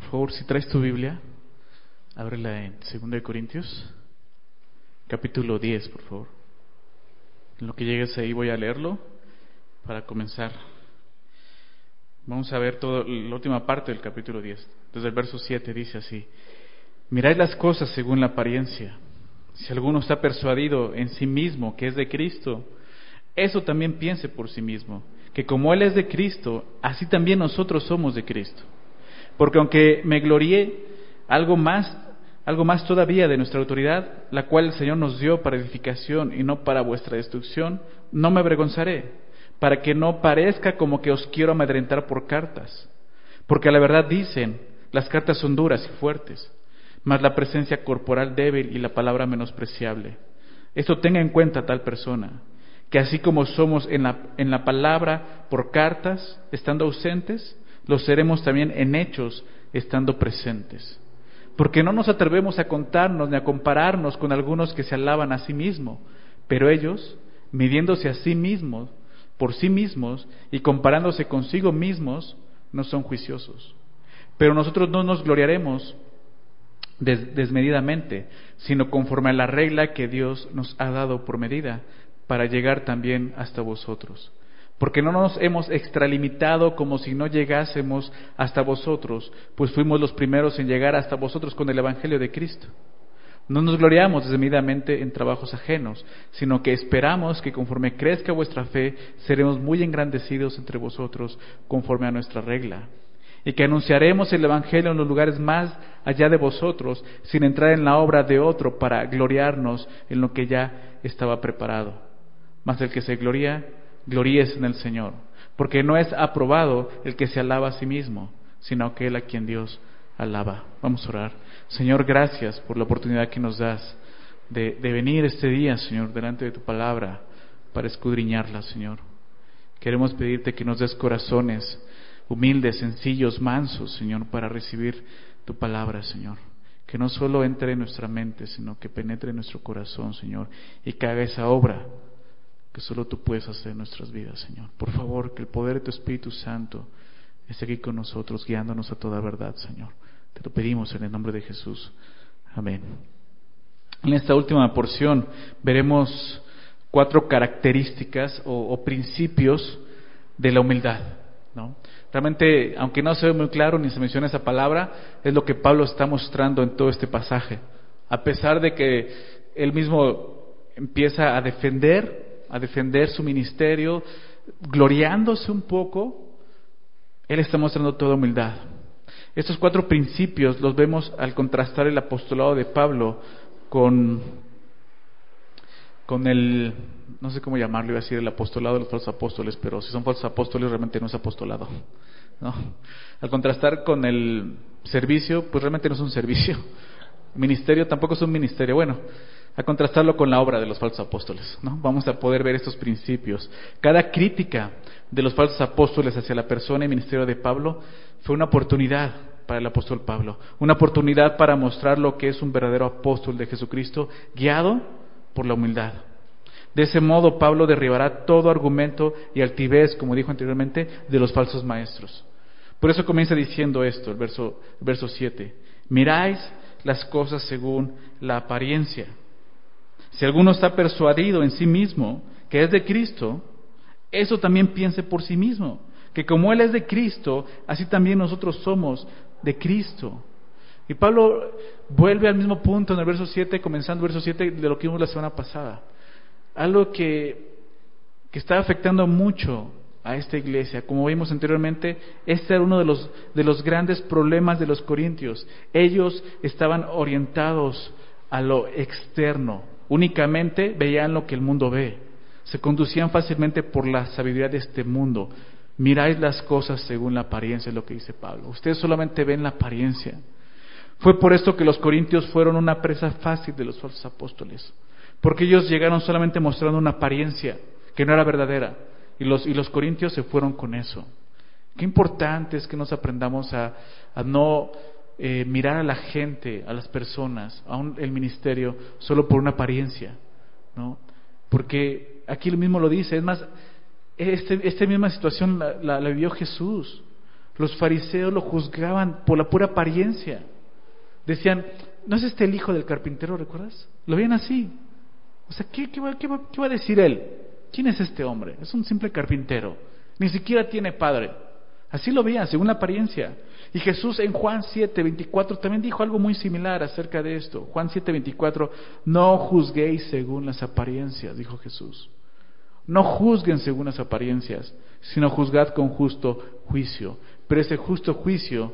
favor, si traes tu Biblia, ábrela en 2 Corintios, capítulo 10, por favor. En lo que llegues ahí voy a leerlo para comenzar. Vamos a ver toda la última parte del capítulo 10. Desde el verso 7 dice así: mirad las cosas según la apariencia. Si alguno está persuadido en sí mismo que es de Cristo, eso también piense por sí mismo, que como Él es de Cristo, así también nosotros somos de Cristo. Porque aunque me glorié algo más todavía de nuestra autoridad, la cual el Señor nos dio para edificación y no para vuestra destrucción, no me avergonzaré, para que no parezca como que os quiero amedrentar por cartas. Porque a la verdad dicen, las cartas son duras y fuertes, mas la presencia corporal débil y la palabra menospreciable. Esto tenga en cuenta tal persona, que así como somos en la palabra por cartas, estando ausentes, lo seremos también en hechos, estando presentes. Porque no nos atrevemos a contarnos ni a compararnos con algunos que se alaban a sí mismos, pero ellos, midiéndose a sí mismos, por sí mismos, y comparándose consigo mismos, no son juiciosos. Pero nosotros no nos gloriaremos desmedidamente, sino conforme a la regla que Dios nos ha dado por medida, para llegar también hasta vosotros. Porque no nos hemos extralimitado como si no llegásemos hasta vosotros, pues fuimos los primeros en llegar hasta vosotros con el Evangelio de Cristo. No nos gloriamos desmedidamente en trabajos ajenos, sino que esperamos que conforme crezca vuestra fe, seremos muy engrandecidos entre vosotros conforme a nuestra regla. Y que anunciaremos el Evangelio en los lugares más allá de vosotros, sin entrar en la obra de otro para gloriarnos en lo que ya estaba preparado. Mas el que se gloría, gloríese en el Señor, porque no es aprobado el que se alaba a sí mismo, sino aquel a quien Dios alaba. Vamos a orar. Señor, gracias por la oportunidad que nos das de venir este día, Señor, delante de tu palabra para escudriñarla, Señor. Queremos pedirte que nos des corazones humildes, sencillos, mansos, Señor, para recibir tu palabra, Señor. Que no solo entre en nuestra mente, sino que penetre en nuestro corazón, Señor, y que haga esa obra que solo tú puedes hacer en nuestras vidas, Señor. Por favor, que el poder de tu Espíritu Santo esté aquí con nosotros, guiándonos a toda verdad, Señor. Te lo pedimos en el nombre de Jesús. Amén. En esta última porción veremos 4 características o principios de la humildad, ¿no? Realmente, aunque no se ve muy claro ni se menciona esa palabra, es lo que Pablo está mostrando en todo este pasaje. A pesar de que él mismo empieza a defender su ministerio, gloriándose un poco, él está mostrando toda humildad. Estos 4 principios los vemos al contrastar el apostolado de Pablo con el, no sé cómo llamarlo, iba a decir el apostolado de los falsos apóstoles, pero si son falsos apóstoles realmente no es apostolado, ¿no? Al contrastar con el servicio, pues realmente no es un servicio. Ministerio tampoco es un ministerio. Bueno, a contrastarlo con la obra de los falsos apóstoles, ¿no? Vamos a poder ver estos principios. Cada crítica de los falsos apóstoles hacia la persona y ministerio de Pablo fue una oportunidad para el apóstol Pablo, una oportunidad para mostrar lo que es un verdadero apóstol de Jesucristo, guiado por la humildad. De ese modo, Pablo derribará todo argumento y altivez, como dijo anteriormente, de los falsos maestros. Por eso comienza diciendo esto, el verso 7. Miráis las cosas según la apariencia. Si alguno está persuadido en sí mismo que es de Cristo, eso también piense por sí mismo, que como Él es de Cristo, así también nosotros somos de Cristo. Y Pablo vuelve al mismo punto en el verso 7, comenzando el verso 7 de lo que vimos la semana pasada. Algo que está afectando mucho a esta iglesia. Como vimos anteriormente, este era uno de los grandes problemas de los corintios. Ellos estaban orientados a lo externo, únicamente veían lo que el mundo ve, se conducían fácilmente por la sabiduría de este mundo. Miráis las cosas según la apariencia, es lo que dice Pablo. Ustedes solamente ven la apariencia. Fue por esto que los corintios fueron una presa fácil de los falsos apóstoles, porque ellos llegaron solamente mostrando una apariencia que no era verdadera, y los corintios se fueron con eso. Qué importante es que nos aprendamos a no mirar a la gente, a las personas, el ministerio, solo por una apariencia, ¿no? Porque aquí lo mismo lo dice. Es más, esta misma situación la vivió Jesús. Los fariseos lo juzgaban por la pura apariencia. Decían, ¿no es este el hijo del carpintero, recuerdas? Lo veían así. O sea, ¿qué va a decir él? ¿Quién es este hombre? Es un simple carpintero. Ni siquiera tiene padre. Así lo veían, según la apariencia. Y Jesús en Juan 7:24 también dijo algo muy similar acerca de esto. Juan 7:24, no juzguéis según las apariencias, dijo Jesús. No juzguen según las apariencias, sino juzgad con justo juicio. Pero ese justo juicio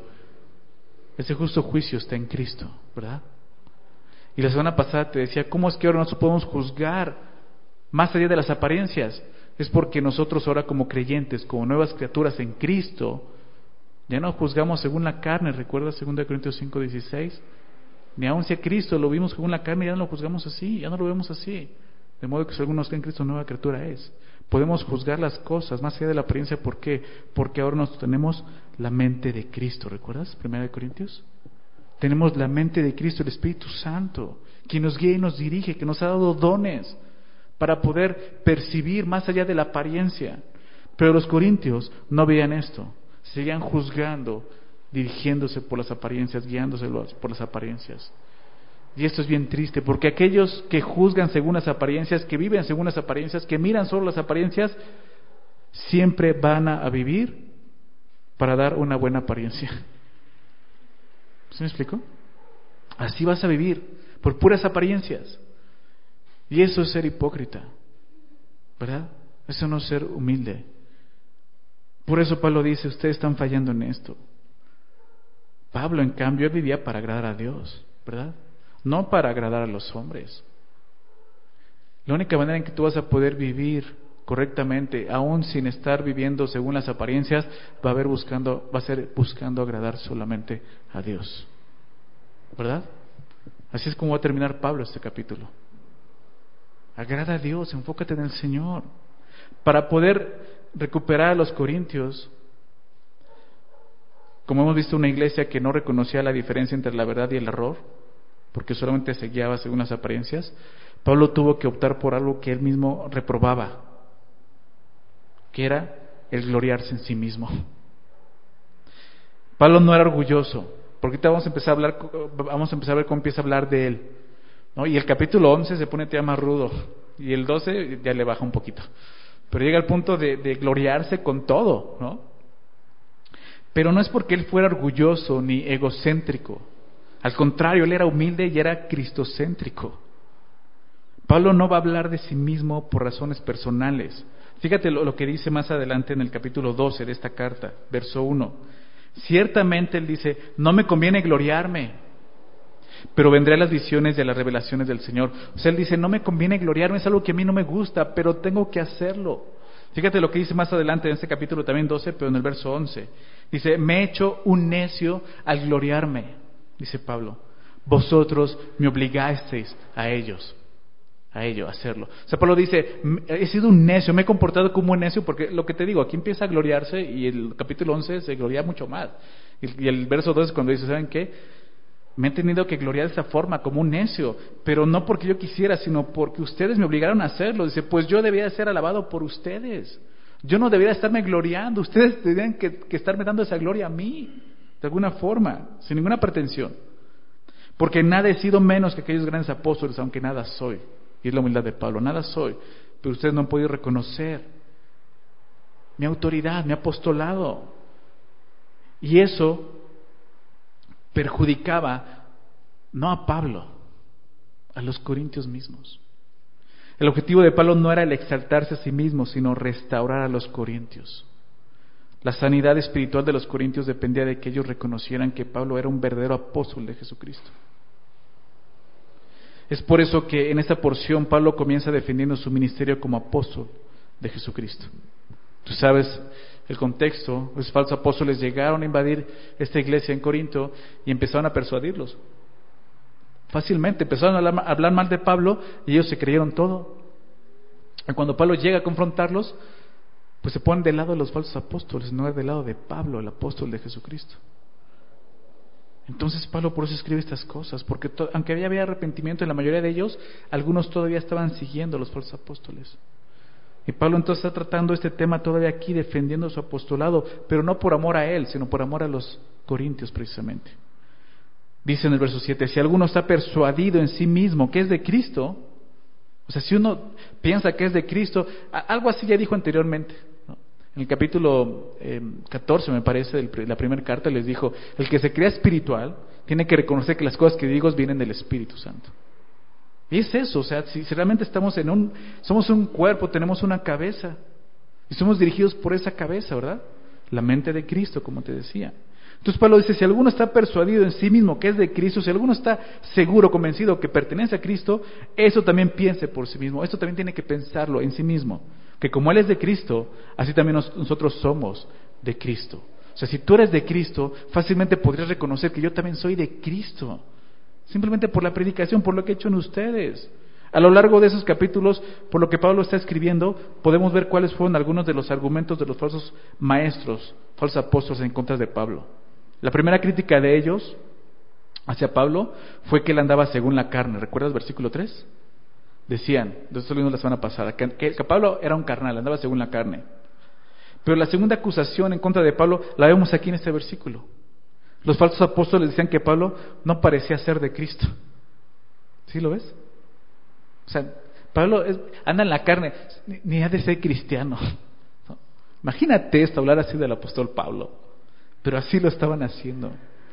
está en Cristo, ¿verdad? Y la semana pasada te decía, ¿cómo es que ahora nosotros podemos juzgar más allá de las apariencias? Es porque nosotros ahora como creyentes, como nuevas criaturas en Cristo, ya no juzgamos según la carne. ¿Recuerdas 2 Corintios 5:16? Ni aun si a Cristo lo vimos según la carne, ya no lo juzgamos así, ya no lo vemos así. De modo que si alguno está en Cristo, nueva criatura es. Podemos juzgar las cosas más allá de la apariencia. ¿Por qué? Porque ahora nosotros tenemos la mente de Cristo. ¿Recuerdas 1 Corintios? Tenemos la mente de Cristo, el Espíritu Santo, quien nos guía y nos dirige, que nos ha dado dones para poder percibir más allá de la apariencia. Pero los corintios no veían esto, seguían juzgando, dirigiéndose por las apariencias, guiándose por las apariencias. Y esto es bien triste, porque aquellos que juzgan según las apariencias, que viven según las apariencias, que miran solo las apariencias, siempre van a vivir para dar una buena apariencia. ¿Sí me explico? Así vas a vivir, por puras apariencias. Y eso es ser hipócrita, ¿verdad? Eso no es ser humilde. Por eso Pablo dice, ustedes están fallando en esto. Pablo, en cambio, vivía para agradar a Dios, ¿verdad? No para agradar a los hombres. La única manera en que tú vas a poder vivir correctamente, aún sin estar viviendo según las apariencias, va a ser buscando agradar solamente a Dios, ¿verdad? Así es como va a terminar Pablo este capítulo. Agrada a Dios, enfócate en el Señor. Para poder recuperar a los corintios, como hemos visto, una iglesia que no reconocía la diferencia entre la verdad y el error, porque solamente se guiaba según las apariencias, Pablo tuvo que optar por algo que él mismo reprobaba, que era el gloriarse en sí mismo. Pablo no era orgulloso, porque ahorita vamos a empezar a ver cómo empieza a hablar de él, ¿no? Y el capítulo 11 se pone todavía más rudo, y el 12 ya le baja un poquito, pero llega al punto de gloriarse con todo, ¿no? Pero no es porque él fuera orgulloso ni egocéntrico. Al contrario, él era humilde y era cristocéntrico. Pablo no va a hablar de sí mismo por razones personales. Fíjate lo que dice más adelante en el capítulo 12 de esta carta, verso 1. Ciertamente él dice, no me conviene gloriarme, pero vendré a las visiones y a las revelaciones del Señor. O sea, él dice, no me conviene gloriarme, es algo que a mí no me gusta, pero tengo que hacerlo. Fíjate lo que dice más adelante en este capítulo también 12, pero en el verso 11. Dice, me he hecho un necio al gloriarme, dice Pablo. Vosotros me obligasteis a ello, a hacerlo. O sea, Pablo dice, he sido un necio, me he comportado como un necio, porque lo que te digo, aquí empieza a gloriarse y el capítulo 11 se gloria mucho más. Y el verso 2 es cuando dice, ¿saben qué? Me he tenido que gloriar de esa forma, como un necio, pero no porque yo quisiera, sino porque ustedes me obligaron a hacerlo. Dice, pues yo debía ser alabado por ustedes. Yo no debería estarme gloriando, ustedes tendrían que estarme dando esa gloria a mí, de alguna forma, sin ninguna pretensión. Porque nada he sido menos que aquellos grandes apóstoles, aunque nada soy. Y es la humildad de Pablo, nada soy, pero ustedes no han podido reconocer mi autoridad, mi apostolado. Y eso perjudicaba no a Pablo, a los corintios mismos. El objetivo de Pablo no era el exaltarse a sí mismo, sino restaurar a los corintios. La sanidad espiritual de los corintios dependía de que ellos reconocieran que Pablo era un verdadero apóstol de Jesucristo. Es por eso que en esta porción Pablo comienza defendiendo su ministerio como apóstol de Jesucristo. Tú sabes el contexto, los falsos apóstoles llegaron a invadir esta iglesia en Corinto y empezaron a persuadirlos. Fácilmente empezaron a hablar mal de Pablo y ellos se creyeron todo. Y cuando Pablo llega a confrontarlos, pues se ponen del lado de los falsos apóstoles, no del lado de Pablo, el apóstol de Jesucristo. Entonces Pablo por eso escribe estas cosas, porque aunque había arrepentimiento en la mayoría de ellos, algunos todavía estaban siguiendo a los falsos apóstoles. Y Pablo entonces está tratando este tema todavía aquí, defendiendo su apostolado, pero no por amor a él, sino por amor a los corintios precisamente. Dice en el verso 7, si alguno está persuadido en sí mismo que es de Cristo, o sea, si uno piensa que es de Cristo, algo así ya dijo anteriormente, ¿no? En el capítulo 14, me parece, de la primera carta, les dijo, el que se crea espiritual tiene que reconocer que las cosas que digo vienen del Espíritu Santo. Y es eso, o sea, si realmente somos un cuerpo, tenemos una cabeza, y somos dirigidos por esa cabeza, ¿verdad? La mente de Cristo, como te decía. Entonces Pablo dice, si alguno está persuadido en sí mismo que es de Cristo, si alguno está seguro, convencido que pertenece a Cristo, eso también piense por sí mismo, esto también tiene que pensarlo en sí mismo, que como Él es de Cristo, así también nosotros somos de Cristo. O sea, si tú eres de Cristo, fácilmente podrías reconocer que yo también soy de Cristo, simplemente por la predicación, por lo que he hecho en ustedes. A lo largo de esos capítulos, por lo que Pablo está escribiendo, podemos ver cuáles fueron algunos de los argumentos de los falsos maestros, falsos apóstoles en contra de Pablo. La primera crítica de ellos hacia Pablo fue que él andaba según la carne. ¿Recuerdas versículo 3? Decían, de esto lo vimos la semana pasada, que Pablo era un carnal, andaba según la carne. Pero la segunda acusación en contra de Pablo la vemos aquí en este versículo. Los falsos apóstoles decían que Pablo no parecía ser de Cristo. ¿Sí lo ves? O sea, Pablo anda en la carne, ni ha de ser cristiano. ¿No? Imagínate esto, hablar así del apóstol Pablo. Pero así lo estaban haciendo.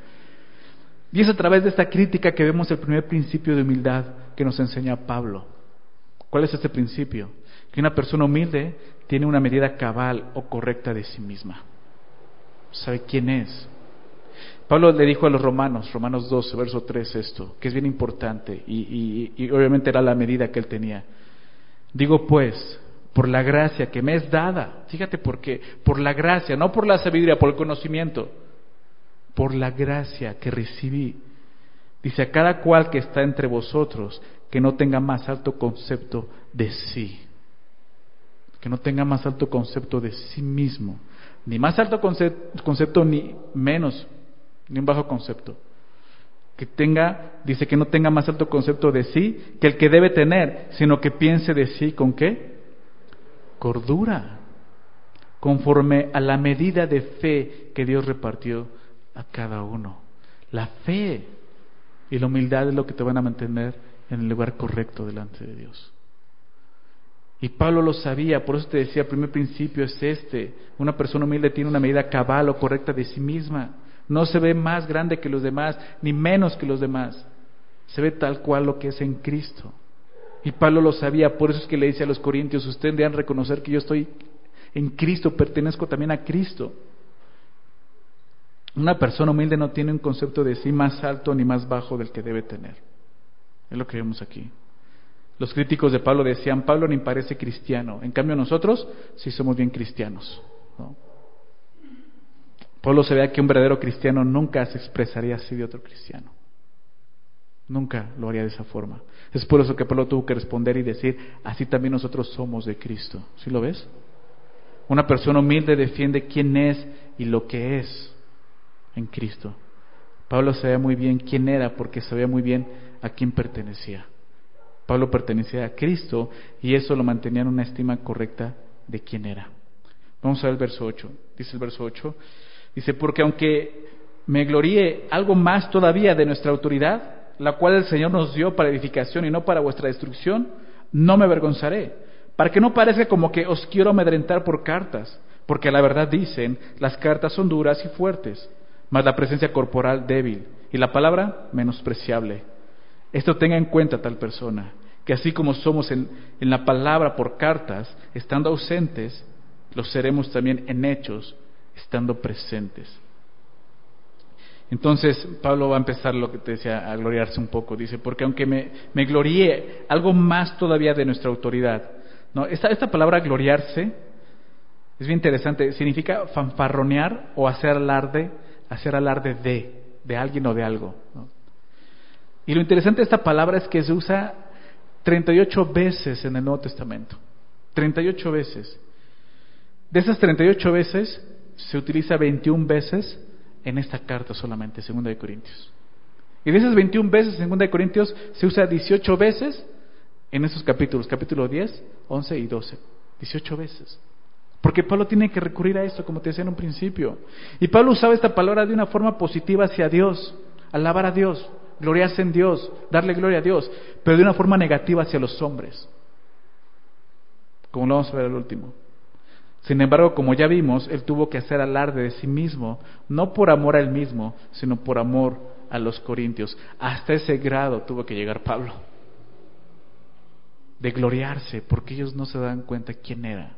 Y es a través de esta crítica que vemos el primer principio de humildad que nos enseña Pablo. ¿Cuál es este principio? Que una persona humilde tiene una medida cabal o correcta de sí misma. Sabe quién es. Pablo le dijo a los Romanos 12, verso 3 esto, que es bien importante y obviamente era la medida que él tenía. Digo pues, por la gracia que me es dada, fíjate por qué, por la gracia, no por la sabiduría, por el conocimiento, por la gracia que recibí. Dice, a cada cual que está entre vosotros, que no tenga más alto concepto de sí, que no tenga más alto concepto de sí mismo, ni más alto concepto ni menos, ni un bajo concepto. Dice que no tenga más alto concepto de sí que el que debe tener, sino que piense de sí ¿con qué? Cordura, conforme a la medida de fe que Dios repartió a cada uno. La fe y la humildad es lo que te van a mantener en el lugar correcto delante de Dios. Y Pablo lo sabía, por eso te decía, el primer principio es este: una persona humilde tiene una medida cabal o correcta de sí misma. No se ve más grande que los demás, ni menos que los demás. Se ve tal cual lo que es en Cristo. Y Pablo lo sabía, por eso es que le dice a los corintios, ustedes deben reconocer que yo estoy en Cristo, pertenezco también a Cristo. Una persona humilde no tiene un concepto de sí más alto ni más bajo del que debe tener. Es lo que vemos aquí. Los críticos de Pablo decían, Pablo ni parece cristiano, en cambio nosotros sí somos bien cristianos, ¿no? Pablo sabía que un verdadero cristiano nunca se expresaría así de otro cristiano. Nunca lo haría de esa forma. Es por eso que Pablo tuvo que responder y decir, así también nosotros somos de Cristo. ¿Sí lo ves? Una persona humilde defiende quién es y lo que es en Cristo. Pablo sabía muy bien quién era porque sabía muy bien a quién pertenecía. Pablo pertenecía a Cristo y eso lo mantenía en una estima correcta de quién era. Vamos a ver el verso 8. Dice el verso 8, dice, porque aunque me gloríe algo más todavía de nuestra autoridad, la cual el Señor nos dio para edificación y no para vuestra destrucción, no me avergonzaré, para que no parezca como que os quiero amedrentar por cartas, porque la verdad dicen, las cartas son duras y fuertes, mas la presencia corporal débil, y la palabra menospreciable. Esto tenga en cuenta tal persona, que así como somos en la palabra por cartas, estando ausentes, lo seremos también en hechos, estando presentes. Entonces Pablo va a empezar lo que te decía, a gloriarse un poco. Dice, porque aunque me gloríe algo más todavía de nuestra autoridad. No, esta palabra gloriarse es bien interesante. Significa fanfarronear o hacer alarde de alguien o de algo, ¿no? Y lo interesante de esta palabra es que se usa 38 veces en el Nuevo Testamento. 38 veces. De esas 38 veces se utiliza 21 veces en esta carta solamente, 2 de Corintios. Y de esas 21 veces en 2 de Corintios se usa 18 veces en esos capítulos, capítulo 10, 11 y 12. 18 veces. Porque Pablo tiene que recurrir a esto, como te decía en un principio. Y Pablo usaba esta palabra de una forma positiva hacia Dios, alabar a Dios, gloriarse en Dios, darle gloria a Dios, pero de una forma negativa hacia los hombres, como lo vamos a ver al último. Sin embargo, como ya vimos, él tuvo que hacer alarde de sí mismo, no por amor a él mismo, sino por amor a los corintios. Hasta ese grado tuvo que llegar Pablo, de gloriarse, porque ellos no se dan cuenta quién era.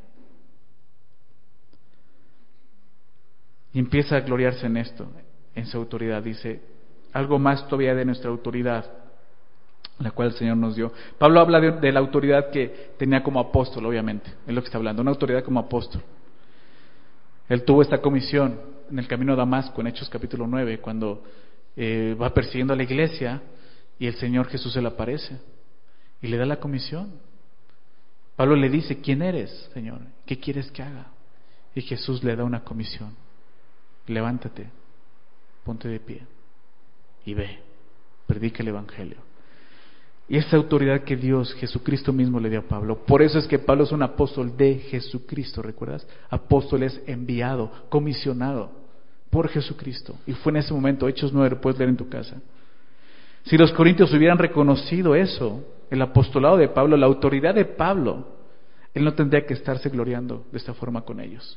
Y empieza a gloriarse en esto, en su autoridad. Dice, algo más todavía de nuestra autoridad, la cual el Señor nos dio. Pablo habla de la autoridad que tenía como apóstol, obviamente, es lo que está hablando, una autoridad como apóstol. Él tuvo esta comisión en el camino a Damasco, en Hechos capítulo 9, cuando va persiguiendo a la iglesia y el Señor Jesús se le aparece y le da la comisión. Pablo le dice, ¿quién eres, Señor? ¿Qué quieres que haga? Y Jesús le da una comisión. Levántate, ponte de pie y ve, predica el evangelio. Y esa autoridad que Dios, Jesucristo mismo le dio a Pablo. Por eso es que Pablo es un apóstol de Jesucristo, ¿recuerdas? Apóstol es enviado, comisionado por Jesucristo. Y fue en ese momento, Hechos 9, lo puedes leer en tu casa. Si los corintios hubieran reconocido eso, el apostolado de Pablo, la autoridad de Pablo, él no tendría que estarse gloriando de esta forma con ellos.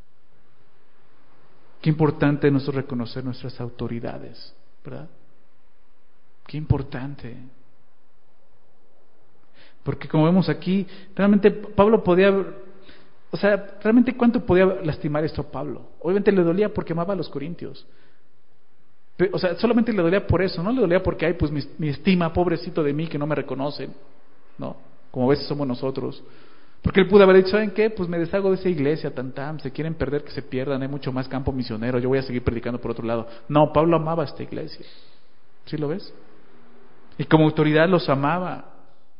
Qué importante es nosotros reconocer nuestras autoridades, ¿verdad? Qué importante. Porque como vemos aquí, realmente Pablo podía, realmente cuánto podía lastimar esto a Pablo. Obviamente le dolía porque amaba a los corintios. Solamente le dolía por eso, no le dolía porque, ay, pues mi estima, pobrecito de mí, que no me reconocen, ¿no? Como a veces somos nosotros. Porque él pudo haber dicho, ¿saben qué? Pues me deshago de esa iglesia, se quieren perder, que se pierdan, hay mucho más campo misionero, yo voy a seguir predicando por otro lado. No, Pablo amaba a esta iglesia. ¿Sí lo ves? Y como autoridad los amaba.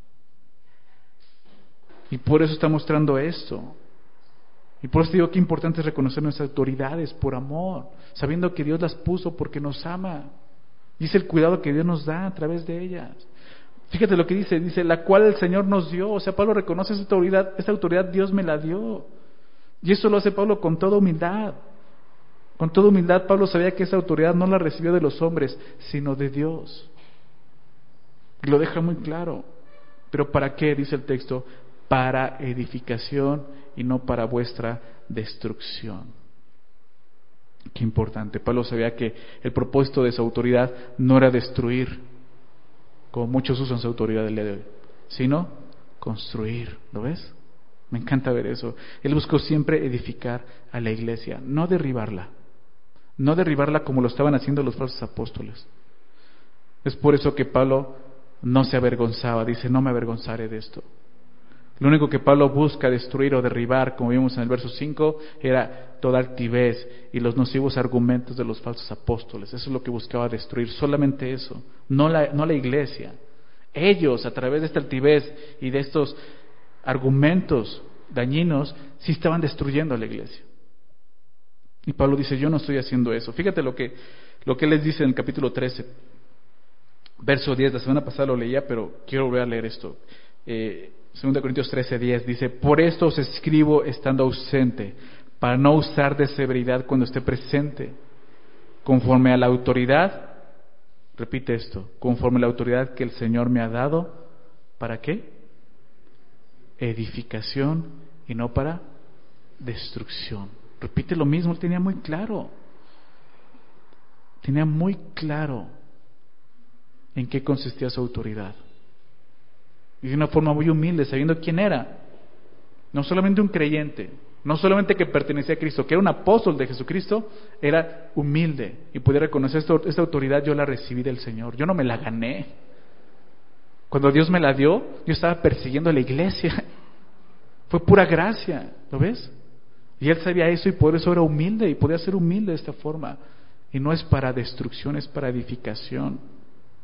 Y por eso está mostrando esto. Y por eso digo que importante es reconocer nuestras autoridades por amor, sabiendo que Dios las puso porque nos ama. Y es el cuidado que Dios nos da a través de ellas. Fíjate lo que dice, la cual el Señor nos dio. O sea, Pablo reconoce esa autoridad Dios me la dio. Y eso lo hace Pablo con toda humildad. Con toda humildad Pablo sabía que esa autoridad no la recibió de los hombres, sino de Dios. Y lo deja muy claro. ¿Pero para qué? Dice el texto, para edificación y no para vuestra destrucción. Qué importante. Pablo sabía que el propósito de su autoridad no era destruir, como muchos usan su autoridad el día de hoy, sino construir. ¿Lo ves? Me encanta ver eso. Él buscó siempre edificar a la iglesia, no derribarla. No derribarla como lo estaban haciendo los falsos apóstoles. Es por eso que Pablo no se avergonzaba. Dice, no me avergonzaré de esto. Lo único que Pablo busca destruir o derribar, como vimos en el verso 5, era toda altivez y los nocivos argumentos de los falsos apóstoles. Eso es lo que buscaba destruir, solamente eso, no la iglesia. Ellos, a través de esta altivez y de estos argumentos dañinos, sí estaban destruyendo a la iglesia. Y Pablo dice, yo no estoy haciendo eso. Fíjate lo que él les dice en el capítulo 13, verso 10. La semana pasada lo leía, pero quiero volver a leer esto. 2 Corintios 13:10 dice, por esto os escribo estando ausente, para no usar de severidad cuando esté presente, conforme a la autoridad, repite esto, conforme a la autoridad que el Señor me ha dado, ¿para qué? Edificación y no para destrucción. Repite lo mismo, él tenía muy claro en qué consistía su autoridad. Y de una forma muy humilde, sabiendo quién era. No solamente un creyente, no solamente que pertenecía a Cristo, que era un apóstol de Jesucristo, era humilde y podía reconocer esta autoridad. Yo la recibí del Señor, yo no me la gané. Cuando Dios me la dio, yo estaba persiguiendo a la iglesia. Fue pura gracia, ¿lo ves? Y él sabía eso y por eso era humilde y podía ser humilde de esta forma. Y no es para destrucción, es para edificación.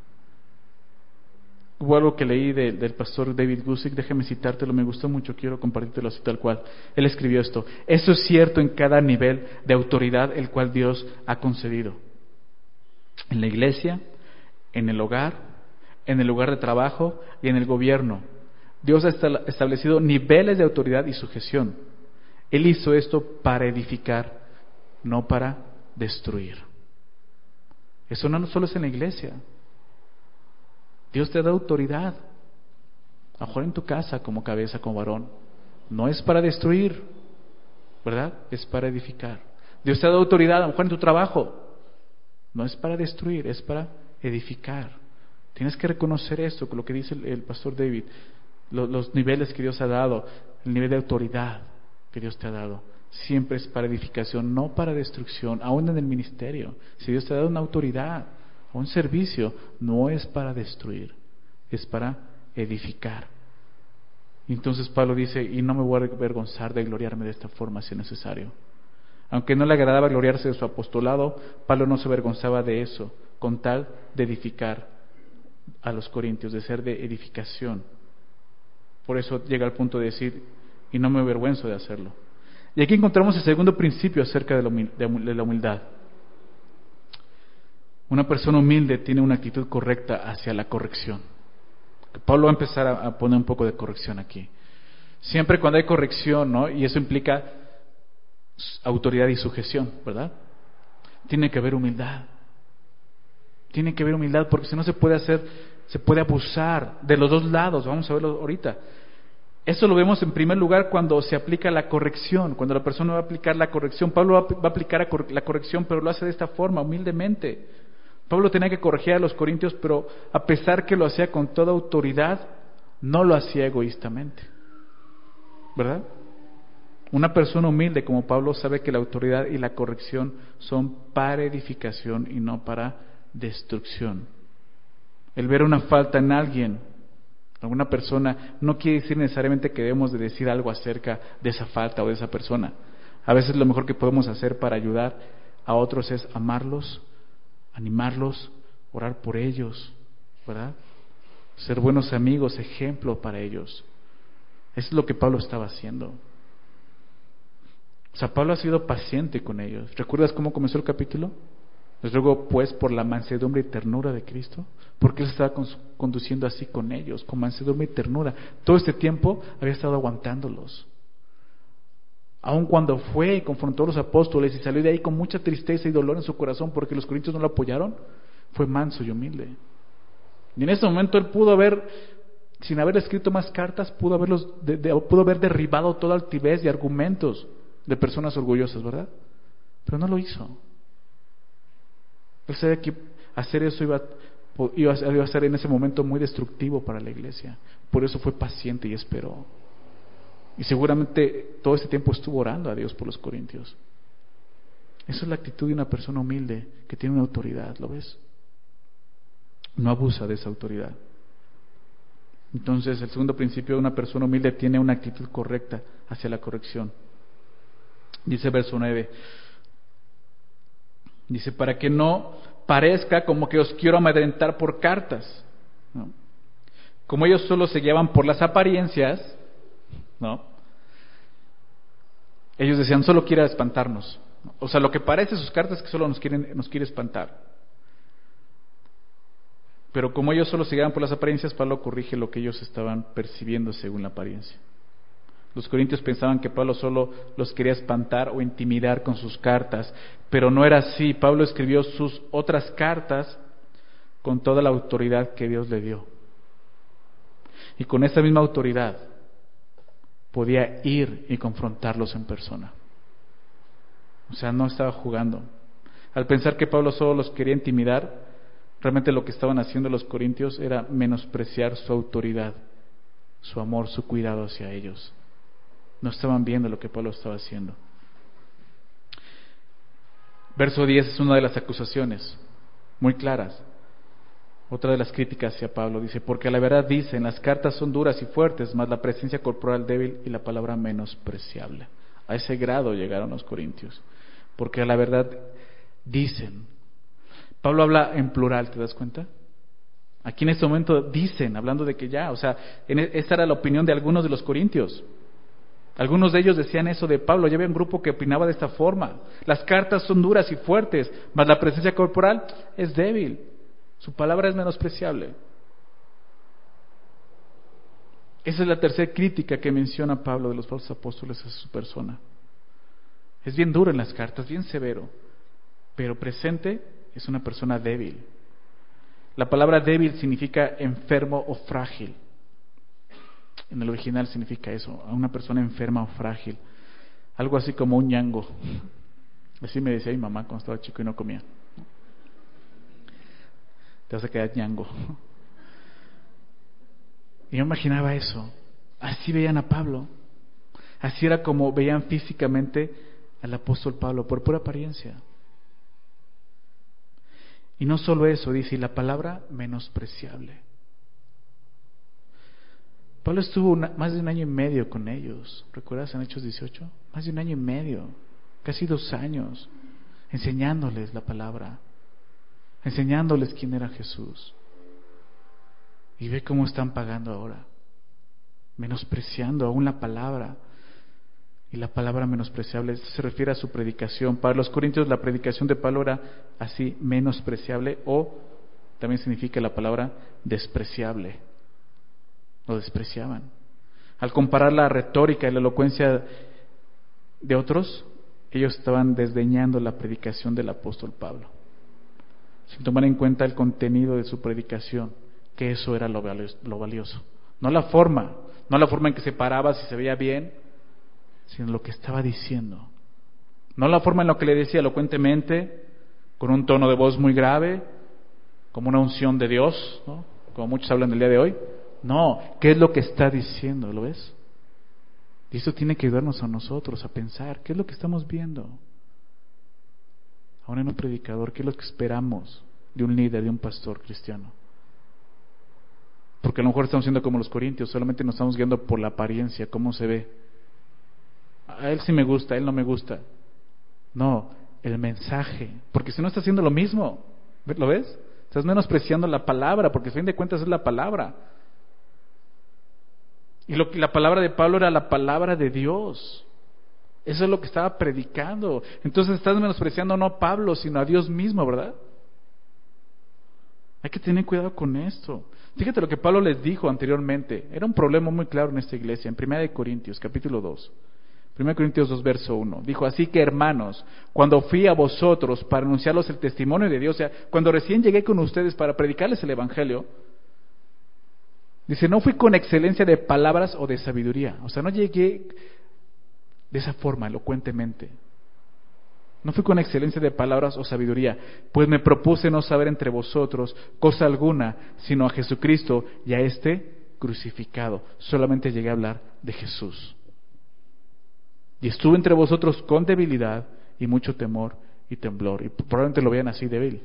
Hubo algo que leí del pastor David Gusick, déjame citártelo, me gustó mucho, quiero compartírtelo así tal cual. Él escribió esto: eso es cierto en cada nivel de autoridad el cual Dios ha concedido. En la iglesia, en el hogar, en el lugar de trabajo y en el gobierno. Dios ha establecido niveles de autoridad y sujeción. Él hizo esto para edificar, no para destruir. Eso no solo es en la iglesia. Dios te da autoridad, a lo mejor en tu casa como cabeza, como varón. No es para destruir, ¿verdad? Es para edificar. Dios te da autoridad, a lo mejor en tu trabajo. No es para destruir, es para edificar. Tienes que reconocer esto, lo que dice el pastor David, los niveles que Dios ha dado, el nivel de autoridad que Dios te ha dado. Siempre es para edificación, no para destrucción, aún en el ministerio. Si Dios te ha dado una autoridad o un servicio, no es para destruir, es para edificar. Y entonces Pablo dice, y no me voy a avergonzar de gloriarme de esta forma si es necesario. Aunque no le agradaba gloriarse de su apostolado, Pablo no se avergonzaba de eso, con tal de edificar a los corintios, de ser de edificación. Por eso llega al punto de decir, y no me avergüenzo de hacerlo. Y aquí encontramos el segundo principio acerca de la humildad. Una persona humilde tiene una actitud correcta hacia la corrección. Pablo va a empezar a poner un poco de corrección aquí. Siempre cuando hay corrección, ¿no? Y eso implica autoridad y sujeción, ¿verdad? Tiene que haber humildad. Tiene que haber humildad, porque si no se puede abusar de los dos lados. Vamos a verlo ahorita. Eso lo vemos en primer lugar cuando se aplica la corrección, cuando la persona va a aplicar la corrección. Pablo va a aplicar la corrección, pero lo hace de esta forma, humildemente. Pablo tenía que corregir a los corintios, pero a pesar que lo hacía con toda autoridad, no lo hacía egoístamente, ¿verdad? Una persona humilde como Pablo sabe que la autoridad y la corrección son para edificación y no para destrucción. El ver una falta en alguien, alguna persona, no quiere decir necesariamente que debemos de decir algo acerca de esa falta o de esa persona. A veces lo mejor que podemos hacer para ayudar a otros es amarlos, animarlos, orar por ellos, ¿verdad? Ser buenos amigos, ejemplo para ellos. Eso es lo que Pablo estaba haciendo. O sea, Pablo ha sido paciente con ellos. ¿Recuerdas cómo comenzó el capítulo? Les ruego pues por la mansedumbre y ternura de Cristo, porque Él estaba conduciendo así con ellos, con mansedumbre y ternura. Todo este tiempo había estado aguantándolos. Aun cuando fue y confrontó a los apóstoles y salió de ahí con mucha tristeza y dolor en su corazón porque los corintios no lo apoyaron, fue manso y humilde. Y en ese momento él pudo haber, sin haber escrito más cartas, pudo haber derribado toda altivez y argumentos de personas orgullosas, ¿verdad? Pero no lo hizo. Él sabía que hacer eso iba a ser en ese momento muy destructivo para la iglesia. Por eso fue paciente y esperó. Y seguramente todo ese tiempo estuvo orando a Dios por los corintios. Esa es la actitud de una persona humilde que tiene una autoridad, ¿lo ves? No abusa de esa autoridad. Entonces, el segundo principio de una persona humilde tiene una actitud correcta hacia la corrección. Dice verso 9. Dice, para que no parezca como que os quiero amedrentar por cartas, ¿no? Como ellos solo se guiaban por las apariencias, ¿no? Ellos decían, solo quiere espantarnos. O sea, lo que parece sus cartas es que solo nos quiere espantar. Pero como ellos solo se guiaban por las apariencias, Pablo corrige lo que ellos estaban percibiendo según la apariencia. Los corintios pensaban que Pablo solo los quería espantar o intimidar con sus cartas, pero no era así. Pablo escribió sus otras cartas con toda la autoridad que Dios le dio. Y con esa misma autoridad podía ir y confrontarlos en persona. O sea, no estaba jugando. Al pensar que Pablo solo los quería intimidar, realmente lo que estaban haciendo los corintios era menospreciar su autoridad, su amor, su cuidado hacia ellos. No estaban viendo lo que Pablo estaba haciendo. Verso 10 es una de las acusaciones muy claras. Otra de las críticas hacia Pablo dice, porque a la verdad dicen, las cartas son duras y fuertes, mas la presencia corporal débil y la palabra menospreciable. A ese grado llegaron los corintios, porque a la verdad dicen. Pablo habla en plural, ¿te das cuenta? Aquí en este momento dicen, hablando de que ya, o sea, esa era la opinión de algunos de los corintios. Algunos de ellos decían eso de Pablo, ya había un grupo que opinaba de esta forma. Las cartas son duras y fuertes, mas la presencia corporal es débil. Su palabra es menospreciable. Esa es la tercera crítica que menciona Pablo de los falsos apóstoles a su persona. Es bien duro en las cartas, bien severo, pero presente es una persona débil. La palabra débil significa enfermo o frágil. En el original significa eso, a una persona enferma o frágil. Algo así como un ñango. Así me decía mi mamá cuando estaba chico y no comía. Te vas a quedar ñango. Y yo imaginaba eso. Así veían a Pablo. Así era como veían físicamente al apóstol Pablo, por pura apariencia. Y no solo eso, dice, y la palabra menospreciable. Pablo estuvo más de 1 año y medio con ellos. ¿Recuerdas en Hechos 18? Más de 1 año y medio, casi 2 años, enseñándoles la palabra, enseñándoles quién era Jesús. Y ve cómo están pagando ahora, menospreciando aún la palabra. Y la palabra menospreciable, esto se refiere a su predicación. Para los corintios la predicación de Pablo era así, menospreciable, o también significa la palabra despreciable. Lo despreciaban. Al comparar la retórica y la elocuencia de otros, ellos estaban desdeñando la predicación del apóstol Pablo, sin tomar en cuenta el contenido de su predicación, que eso era lo valioso. No la forma en que se paraba, si se veía bien, sino lo que estaba diciendo. No la forma en lo que le decía elocuentemente, con un tono de voz muy grave, como una unción de Dios, ¿no? Como muchos hablan del día de hoy. No, ¿qué es lo que está diciendo? ¿Lo ves? Y eso tiene que ayudarnos a nosotros a pensar, ¿qué es lo que estamos viendo? Ahora en un predicador, ¿qué es lo que esperamos de un líder, de un pastor cristiano? Porque a lo mejor estamos siendo como los corintios, solamente nos estamos guiando por la apariencia, cómo se ve. A él sí me gusta, a él no me gusta. No, el mensaje, porque si no está haciendo lo mismo, ¿lo ves? Estás menospreciando la palabra, porque a fin de cuentas es la palabra. Y la palabra de Pablo era la palabra de Dios. Eso es lo que estaba predicando. Entonces estás menospreciando no a Pablo, sino a Dios mismo, ¿verdad? Hay que tener cuidado con esto. Fíjate lo que Pablo les dijo anteriormente. Era un problema muy claro en esta iglesia, en 1 Corintios, capítulo 2. 1 Corintios 2, verso 1. Dijo, así que hermanos, cuando fui a vosotros para anunciarles el testimonio de Dios, o sea, cuando recién llegué con ustedes para predicarles el evangelio, dice, no fui con excelencia de palabras o de sabiduría. O sea, no llegué de esa forma, elocuentemente. No fui con excelencia de palabras o sabiduría, pues me propuse no saber entre vosotros cosa alguna, sino a Jesucristo y a este crucificado. Solamente llegué a hablar de Jesús. Y estuve entre vosotros con debilidad y mucho temor y temblor. Y probablemente lo vean así débil.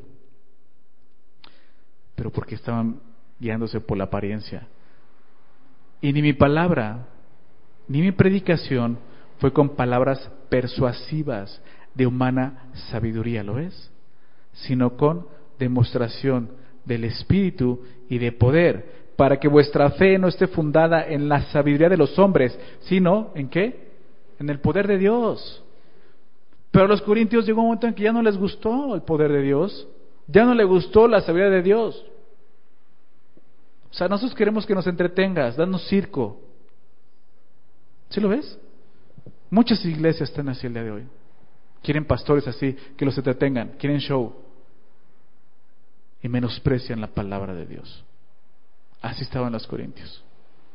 Pero porque estaban guiándose por la apariencia. Y ni mi palabra, ni mi predicación fue con palabras persuasivas de humana sabiduría, ¿lo ves? Sino con demostración del Espíritu y de poder, para que vuestra fe no esté fundada en la sabiduría de los hombres, sino, ¿en qué? En el poder de Dios. Pero a los corintios llegó un momento en que ya no les gustó el poder de Dios, ya no les gustó la sabiduría de Dios. O sea, nosotros queremos que nos entretengas, danos circo. ¿Sí lo ves? Muchas iglesias están así el día de hoy. Quieren pastores así, que los entretengan, quieren show. Y menosprecian la palabra de Dios. Así estaban los corintios.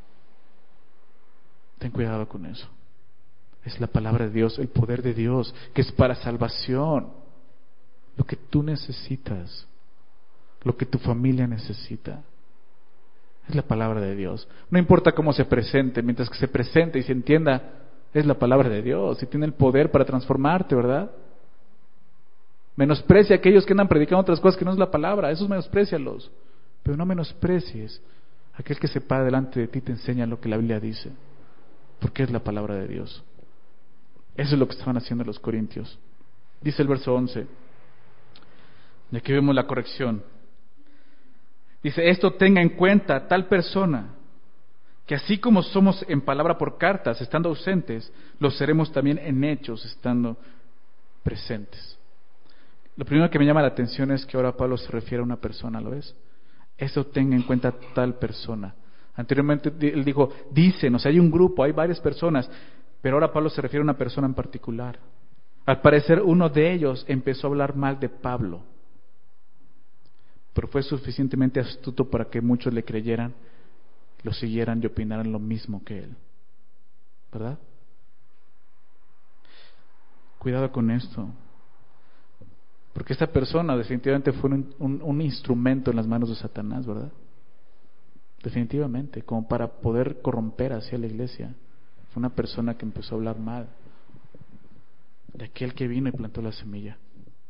Ten cuidado con eso. Es la palabra de Dios, el poder de Dios, que es para salvación. Lo que tú necesitas, lo que tu familia necesita. Es la palabra de Dios. No importa cómo se presente, mientras que se presente y se entienda, es la palabra de Dios y tiene el poder para transformarte, ¿verdad? Menosprecia a aquellos que andan predicando otras cosas que no es la palabra, esos menosprécialos. Pero no menosprecies a aquel que se para delante de ti y te enseña lo que la Biblia dice, porque es la palabra de Dios. Eso es lo que estaban haciendo los corintios. Dice el verso 11, y aquí vemos la corrección. Dice, esto tenga en cuenta tal persona, que así como somos en palabra por cartas, estando ausentes, lo seremos también en hechos, estando presentes. Lo primero que me llama la atención es que ahora Pablo se refiere a una persona, ¿lo ves? Esto tenga en cuenta tal persona. Anteriormente él dijo, dicen, o sea, hay un grupo, hay varias personas, pero ahora Pablo se refiere a una persona en particular. Al parecer uno de ellos empezó a hablar mal de Pablo, pero fue suficientemente astuto para que muchos le creyeran, lo siguieran y opinaran lo mismo que él. ¿Verdad? Cuidado con esto. Porque esta persona definitivamente fue un instrumento en las manos de Satanás, ¿verdad? Definitivamente, como para poder corromper hacia la iglesia. Fue una persona que empezó a hablar mal de aquel que vino y plantó la semilla.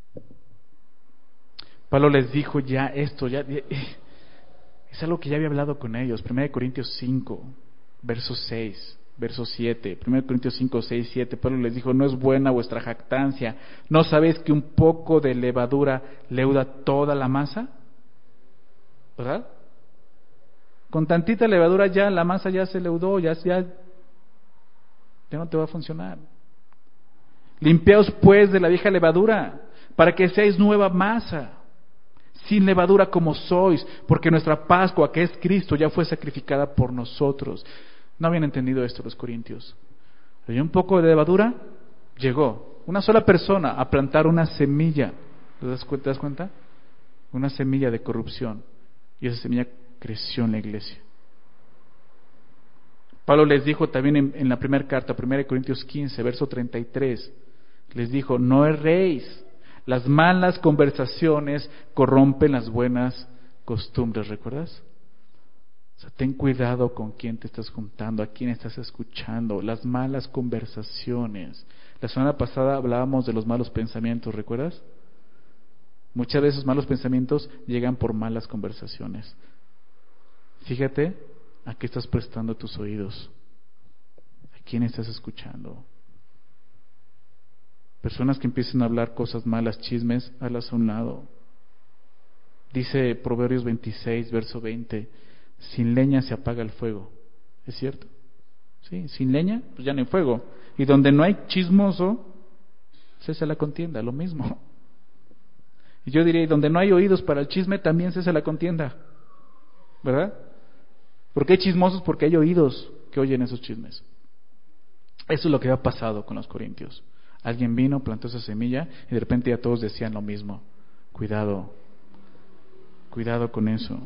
Pablo les dijo ya esto, es algo que ya había hablado con ellos. 1 Corintios 5, verso 6, verso 7. 1 Corintios 5, 6, 7. Pablo les dijo, no es buena vuestra jactancia. ¿No sabéis que un poco de levadura leuda toda la masa? ¿Verdad? Con tantita levadura ya la masa ya se leudó, ya no te va a funcionar. Limpiaos pues de la vieja levadura, para que seáis nueva masa, sin levadura como sois, porque nuestra Pascua, que es Cristo, ya fue sacrificada por nosotros. No habían entendido esto los corintios. Y un poco de levadura, llegó una sola persona a plantar una semilla. ¿Te das cuenta? Una semilla de corrupción. Y esa semilla creció en la iglesia. Pablo les dijo también en la primera carta, 1 Corintios 15, verso 33, les dijo, no erréis, las malas conversaciones corrompen las buenas costumbres, ¿recuerdas? O sea, ten cuidado con quién te estás juntando, a quién estás escuchando, las malas conversaciones. La semana pasada hablábamos de los malos pensamientos, ¿recuerdas? Muchas veces malos pensamientos llegan por malas conversaciones. Fíjate a qué estás prestando tus oídos, a quién estás escuchando. Personas que empiecen a hablar cosas malas, chismes, hazlas a un lado. Dice Proverbios 26, verso 20, sin leña se apaga el fuego. ¿Es cierto? Sí, sin leña, pues ya no hay fuego. Y donde no hay chismoso, cesa la contienda, lo mismo. Y yo diría, y donde no hay oídos para el chisme, también cesa la contienda. ¿Verdad? ¿Por qué hay chismosos? Porque hay oídos que oyen esos chismes. Eso es lo que ha pasado con los corintios. Alguien vino, plantó esa semilla y de repente ya todos decían lo mismo. Cuidado con eso.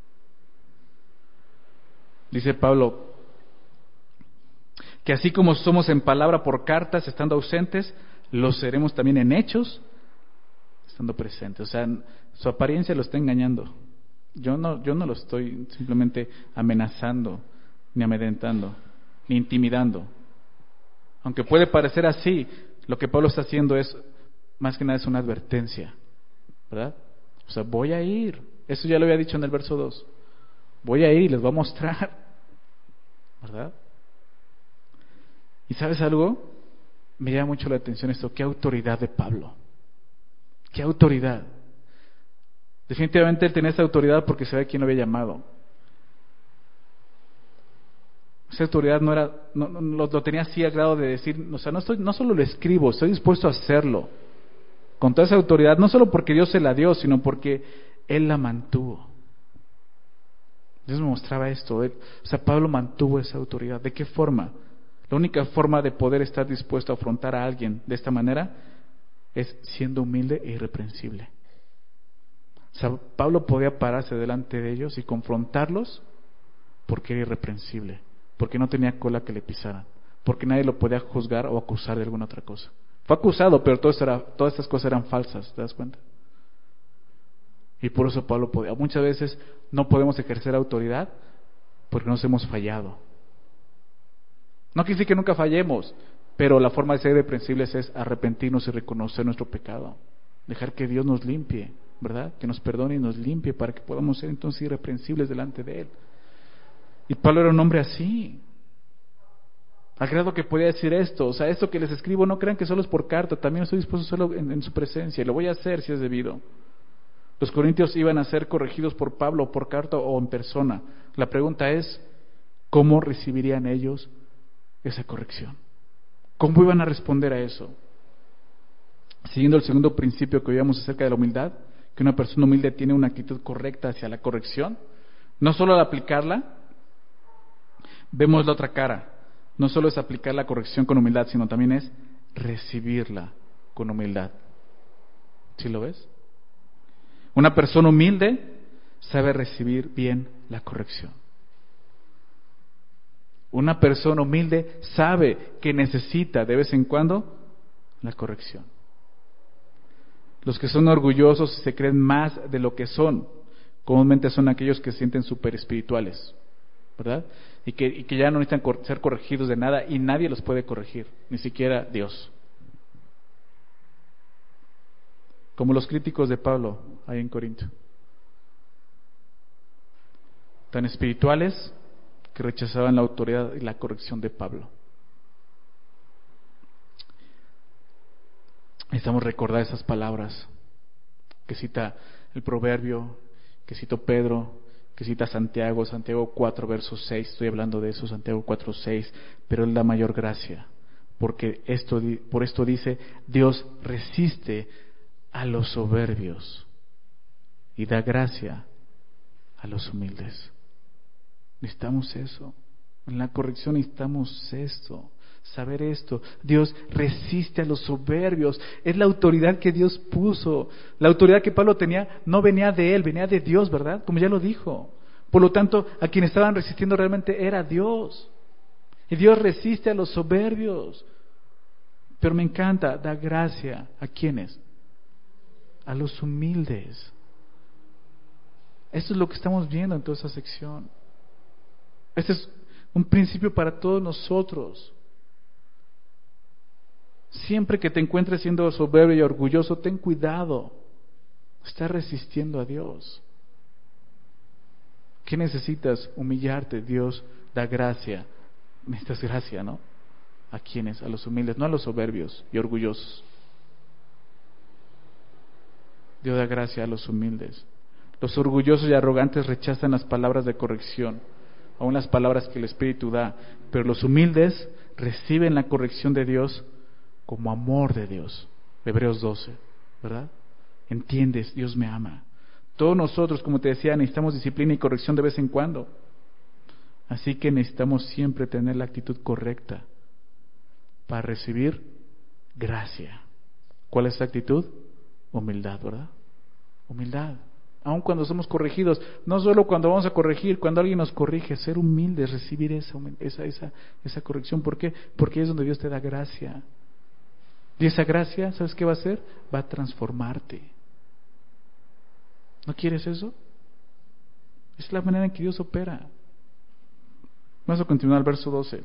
Dice Pablo que así como somos en palabra por cartas estando ausentes, lo seremos también en hechos estando presentes. O sea, su apariencia lo está engañando. Yo no lo estoy simplemente amenazando, ni amedrentando, ni intimidando. Aunque puede parecer así, lo que Pablo está haciendo es, más que nada, es una advertencia, ¿verdad? O sea, voy a ir. Eso ya lo había dicho en el verso 2. Voy a ir y les voy a mostrar, ¿verdad? ¿Y sabes algo? Me llama mucho la atención esto. ¿Qué autoridad de Pablo? ¿Qué autoridad? Definitivamente él tenía esa autoridad porque sabía quién lo había llamado. Esa autoridad lo tenía así al grado de decir, o sea, no solo lo escribo, estoy dispuesto a hacerlo. Con toda esa autoridad, no solo porque Dios se la dio, sino porque Él la mantuvo. Dios me mostraba esto. O sea, Pablo mantuvo esa autoridad. ¿De qué forma? La única forma de poder estar dispuesto a afrontar a alguien de esta manera es siendo humilde e irreprensible. O sea, Pablo podía pararse delante de ellos y confrontarlos porque era irreprensible, porque no tenía cola que le pisaran, porque nadie lo podía juzgar o acusar de alguna otra cosa. Fue acusado, pero todas estas cosas eran falsas, ¿te das cuenta? Y por eso Pablo podía. Muchas veces no podemos ejercer autoridad porque nos hemos fallado. No quiere decir que nunca fallemos, pero la forma de ser irreprensibles es arrepentirnos y reconocer nuestro pecado, dejar que Dios nos limpie, ¿verdad? Que nos perdone y nos limpie para que podamos ser entonces irreprensibles delante de Él. Y Pablo era un hombre así, al grado que podía decir esto, o sea, esto que les escribo no crean que solo es por carta, también estoy dispuesto a hacerlo en su presencia, y lo voy a hacer si es debido. Los corintios iban a ser corregidos por Pablo, por carta o en persona. La pregunta es, ¿cómo recibirían ellos esa corrección? ¿Cómo iban a responder a eso? Siguiendo el segundo principio que veíamos acerca de la humildad, que una persona humilde tiene una actitud correcta hacia la corrección, no solo al aplicarla, Vemos la otra cara. No solo es aplicar la corrección con humildad, sino también es recibirla con humildad. ¿Sí lo ves? Una persona humilde sabe recibir bien la corrección. Una persona humilde sabe que necesita de vez en cuando la corrección. Los que son orgullosos y se creen más de lo que son, comúnmente son aquellos que se sienten súper espirituales, ¿verdad? Y que ya no necesitan ser corregidos de nada y nadie los puede corregir, ni siquiera Dios. Como los críticos de Pablo ahí en Corinto. Tan espirituales que rechazaban la autoridad y la corrección de Pablo. Necesitamos recordar esas palabras que cita el proverbio, que citó Pedro, que cita Santiago 4, verso 6, estoy hablando de eso, Santiago 4, 6, pero Él da mayor gracia, porque por esto dice, Dios resiste a los soberbios y da gracia a los humildes. Necesitamos eso, en la corrección necesitamos esto. Saber esto, Dios resiste a los soberbios, es la autoridad que Dios puso. La autoridad que Pablo tenía no venía de él, venía de Dios, ¿verdad? Como ya lo dijo. Por lo tanto, a quien estaban resistiendo realmente era Dios. Y Dios resiste a los soberbios. Pero me encanta, da gracia. ¿A quiénes? A los humildes. Esto es lo que estamos viendo en toda esa sección. Este es un principio para todos nosotros. Siempre que te encuentres siendo soberbio y orgulloso, ten cuidado. Estás resistiendo a Dios. ¿Qué necesitas? Humillarte. Dios da gracia. Necesitas gracia, ¿no? ¿A quiénes? A los humildes, no a los soberbios y orgullosos. Dios da gracia a los humildes. Los orgullosos y arrogantes rechazan las palabras de corrección, aun las palabras que el Espíritu da, pero los humildes reciben la corrección de Dios como amor de Dios. Hebreos 12, ¿verdad? Entiendes, Dios me ama. Todos nosotros, como te decía, necesitamos disciplina y corrección de vez en cuando. Así que necesitamos siempre tener la actitud correcta para recibir gracia. ¿Cuál es la actitud? Humildad, ¿verdad? Humildad. Aun cuando somos corregidos, no solo cuando vamos a corregir, cuando alguien nos corrige, ser humildes, recibir esa corrección. ¿Por qué? Porque es donde Dios te da gracia. Y esa gracia, ¿sabes qué va a hacer? Va a transformarte. ¿No quieres eso? Es la manera en que Dios opera. Vamos a continuar el verso 12.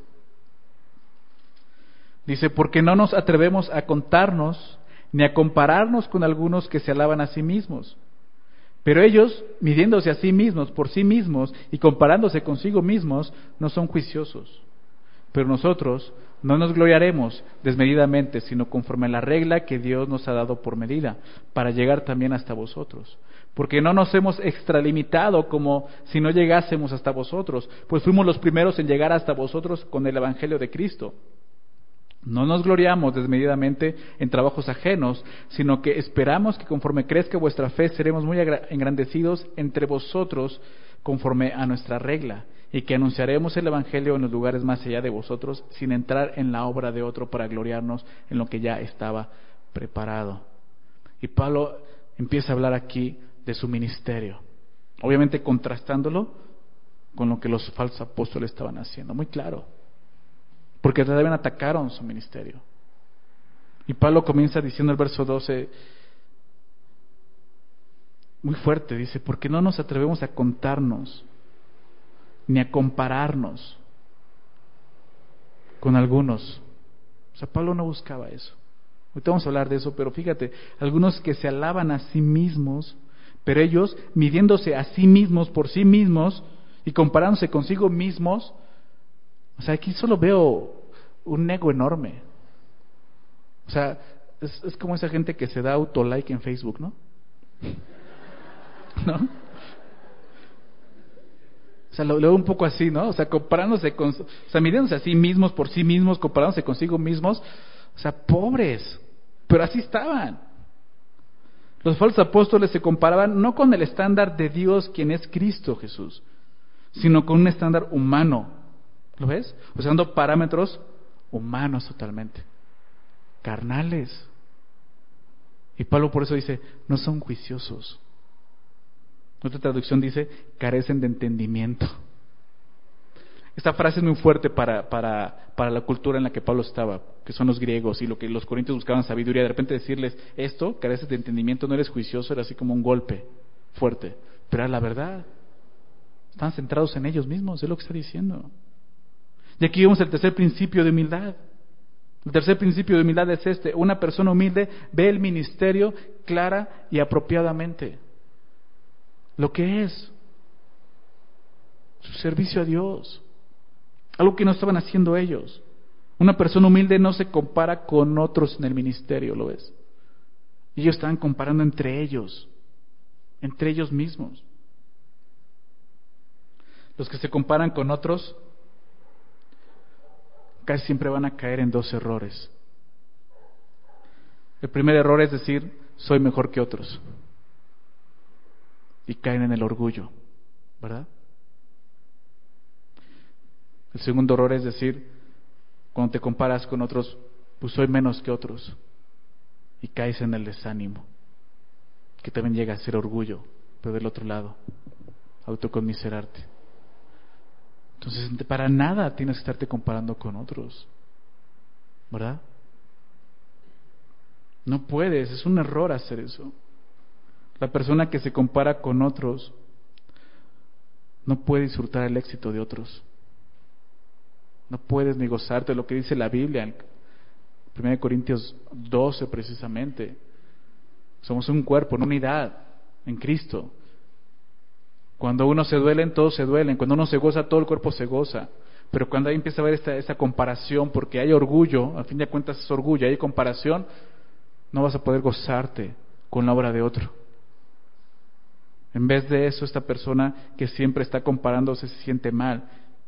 Dice, porque no nos atrevemos a contarnos ni a compararnos con algunos que se alaban a sí mismos. Pero ellos, midiéndose a sí mismos, por sí mismos, y comparándose consigo mismos, no son juiciosos. Pero nosotros no nos gloriaremos desmedidamente, sino conforme a la regla que Dios nos ha dado por medida, para llegar también hasta vosotros. Porque no nos hemos extralimitado como si no llegásemos hasta vosotros, pues fuimos los primeros en llegar hasta vosotros con el Evangelio de Cristo. No nos gloriamos desmedidamente en trabajos ajenos, sino que esperamos que conforme crezca vuestra fe, seremos muy engrandecidos entre vosotros conforme a nuestra regla, y que anunciaremos el Evangelio en los lugares más allá de vosotros, sin entrar en la obra de otro para gloriarnos en lo que ya estaba preparado. Y Pablo empieza a hablar aquí de su ministerio, obviamente contrastándolo con lo que los falsos apóstoles estaban haciendo, muy claro, porque también atacaron su ministerio. Y Pablo comienza diciendo el verso 12, muy fuerte, dice, porque no nos atrevemos a contarnos ni a compararnos con algunos. O sea, Pablo no buscaba eso. Ahorita vamos a hablar de eso, pero fíjate, algunos que se alaban a sí mismos, pero ellos midiéndose a sí mismos por sí mismos y comparándose consigo mismos. O sea, aquí solo veo un ego enorme. O sea, es como esa gente que se da autolike en Facebook, ¿no? ¿No? O sea, lo veo un poco así, ¿no? O sea, comparándose con, o sea, midiéndose a sí mismos por sí mismos, comparándose consigo mismos. O sea, pobres, pero así estaban. Los falsos apóstoles se comparaban no con el estándar de Dios, quien es Cristo Jesús, sino con un estándar humano. ¿Lo ves? Usando parámetros humanos totalmente, carnales. Y Pablo por eso dice, no son juiciosos. Otra traducción dice, carecen de entendimiento. Esta frase es muy fuerte para la cultura en la que Pablo estaba, que son los griegos, y lo que los corintios buscaban sabiduría. De repente decirles esto, careces de entendimiento, no eres juicioso, era así como un golpe fuerte. Pero era la verdad. Estaban centrados en ellos mismos, es lo que está diciendo. Y aquí vemos el tercer principio de humildad. El tercer principio de humildad es este: una persona humilde ve el ministerio clara y apropiadamente. Lo que es su servicio a Dios. Algo que no estaban haciendo ellos. Una persona humilde no se compara con otros en el ministerio, ¿lo ves? Ellos estaban comparando entre ellos mismos. Los que se comparan con otros casi siempre van a caer en dos errores. El primer error es decir, soy mejor que otros. Y caen en el orgullo, ¿verdad? El segundo error es decir, cuando te comparas con otros, pues soy menos que otros. Y caes en el desánimo, que también llega a ser orgullo, pero del otro lado, autoconmiserarte. Entonces, para nada tienes que estarte comparando con otros, ¿verdad? No puedes, es un error hacer eso. La persona que se compara con otros no puede disfrutar el éxito de otros. No puedes ni gozarte lo que dice la Biblia en 1 Corintios 12 precisamente. Somos un cuerpo, una unidad en Cristo. Cuando uno se duelen, todos se duelen. Cuando uno se goza, todo el cuerpo se goza. Pero cuando ahí empieza a haber esta comparación, porque hay orgullo, al fin de cuentas es orgullo, hay comparación, no vas a poder gozarte con la obra de otro. En vez de eso, esta persona que siempre está comparándose se siente mal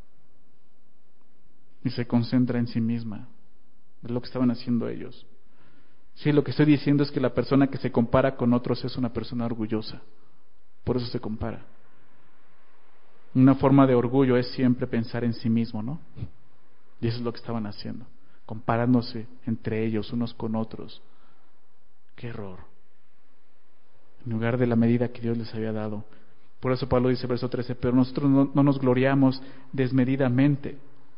y se concentra en sí misma. Es lo que estaban haciendo ellos. Sí, lo que estoy diciendo es que la persona que se compara con otros es una persona orgullosa. Por eso se compara. Una forma de orgullo es siempre pensar en sí mismo, ¿no? Y eso es lo que estaban haciendo, comparándose entre ellos, unos con otros. ¡Qué error! En lugar de la medida que Dios les había dado. Por eso Pablo dice, verso 13, pero nosotros no nos gloriamos desmedidamente.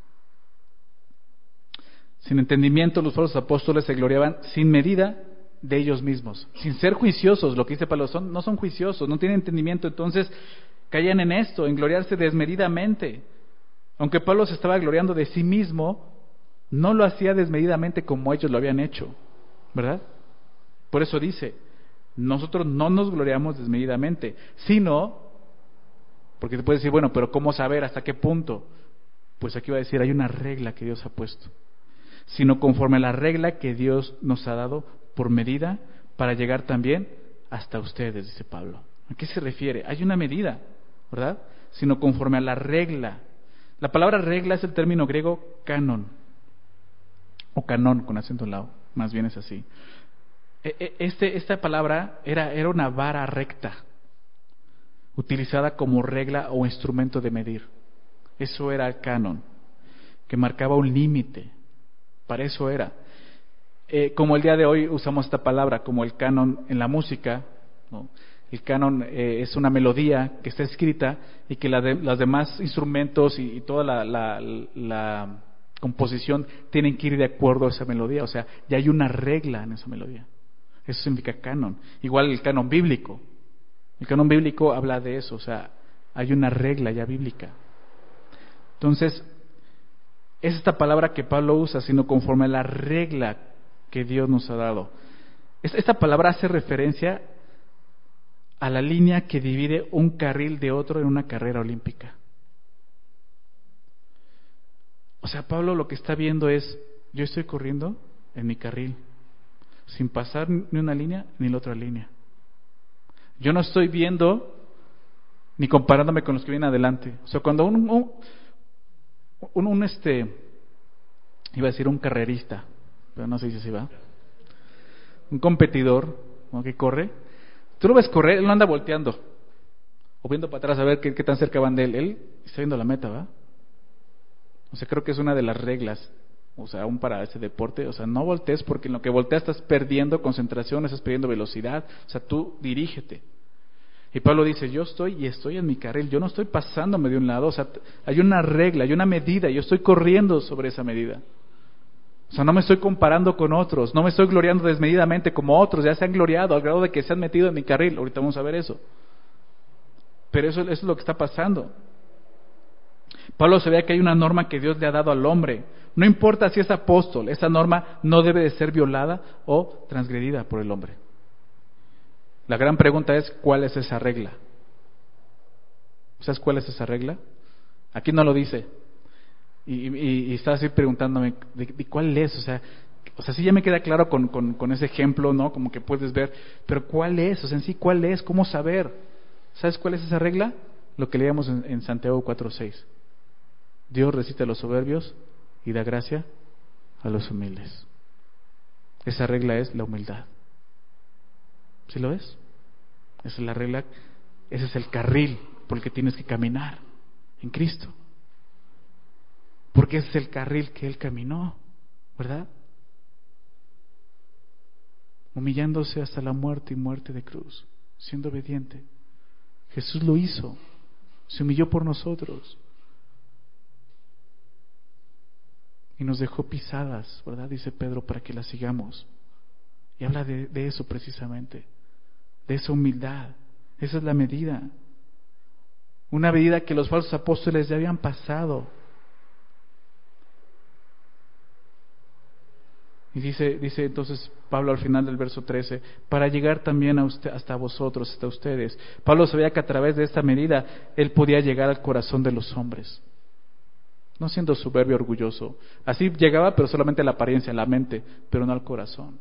Sin entendimiento, los falsos apóstoles se gloriaban sin medida de ellos mismos, sin ser juiciosos. Lo que dice Pablo, no son juiciosos, no tienen entendimiento, entonces caían en esto, en gloriarse desmedidamente. Aunque Pablo se estaba gloriando de sí mismo, no lo hacía desmedidamente como ellos lo habían hecho, ¿verdad? Por eso dice, nosotros no nos gloriamos desmedidamente, sino, porque te puedes decir, bueno, pero ¿cómo saber hasta qué punto? Pues aquí va a decir, hay una regla que Dios ha puesto, sino conforme a la regla que Dios nos ha dado por medida para llegar también hasta ustedes, dice Pablo. ¿A qué se refiere? Hay una medida, ¿verdad? Sino conforme a la regla. La palabra regla es el término griego canon, o canón con acento en la O, más bien es así. Esta palabra era una vara recta, utilizada como regla o instrumento de medir. Eso era el canon, que marcaba un límite. Para eso era. Como el día de hoy usamos esta palabra como el canon en la música, ¿no? El canon es una melodía que está escrita y que los demás instrumentos y toda la composición tienen que ir de acuerdo a esa melodía. O sea, ya hay una regla en esa melodía. Eso significa canon. Igual el canon bíblico. El canon bíblico habla de eso. O sea, hay una regla ya bíblica. Entonces, es esta palabra que Pablo usa, sino conforme a la regla que Dios nos ha dado. Esta palabra hace referencia a la línea que divide un carril de otro en una carrera olímpica. O sea, Pablo lo que está viendo es, yo estoy corriendo en mi carril, sin pasar ni una línea ni la otra línea. Yo no estoy viendo ni comparándome con los que vienen adelante. O sea, cuando iba a decir un carrerista, pero no sé si así va, un competidor, ¿no?, que corre, tú lo ves correr, él no anda volteando o viendo para atrás a ver qué tan cerca van de él está viendo la meta, ¿va? O sea, creo que es una de las reglas, o sea, aún para ese deporte. O sea, no voltees, porque en lo que volteas estás perdiendo concentración, estás perdiendo velocidad. O sea, tú dirígete. Y Pablo dice, yo estoy en mi carril, yo no estoy pasándome de un lado. O sea, hay una regla, hay una medida, yo estoy corriendo sobre esa medida. O sea, no me estoy comparando con otros, no me estoy gloriando desmedidamente como otros, ya se han gloriado al grado de que se han metido en mi carril. Ahorita vamos a ver eso. Pero eso es lo que está pasando. Pablo sabía que hay una norma que Dios le ha dado al hombre. No importa si es apóstol, esa norma no debe de ser violada o transgredida por el hombre. La gran pregunta es, ¿cuál es esa regla? ¿Sabes cuál es esa regla? Aquí no lo dice. Y estaba así preguntándome, ¿de cuál es? O sea, sí ya me queda claro con ese ejemplo, ¿no? Como que puedes ver, pero ¿cuál es? O sea, en sí, ¿cuál es? ¿Cómo saber? ¿Sabes cuál es esa regla? Lo que leíamos en Santiago 4:6. Dios resiste a los soberbios y da gracia a los humildes. Esa regla es la humildad. ¿Sí lo ves? Esa es la regla, ese es el carril por el que tienes que caminar en Cristo. Porque ese es el carril que Él caminó, ¿verdad? Humillándose hasta la muerte y muerte de cruz, siendo obediente. Jesús lo hizo, se humilló por nosotros. Y nos dejó pisadas, ¿verdad? Dice Pedro, para que las sigamos. Y habla de eso precisamente, de esa humildad. Esa es la medida. Una medida que los falsos apóstoles ya habían pasado. Y dice entonces Pablo al final del verso 13, para llegar también a usted, hasta vosotros, hasta ustedes. Pablo sabía que a través de esta medida él podía llegar al corazón de los hombres. No siendo soberbio, orgulloso. Así llegaba, pero solamente a la apariencia, a la mente, pero no al corazón.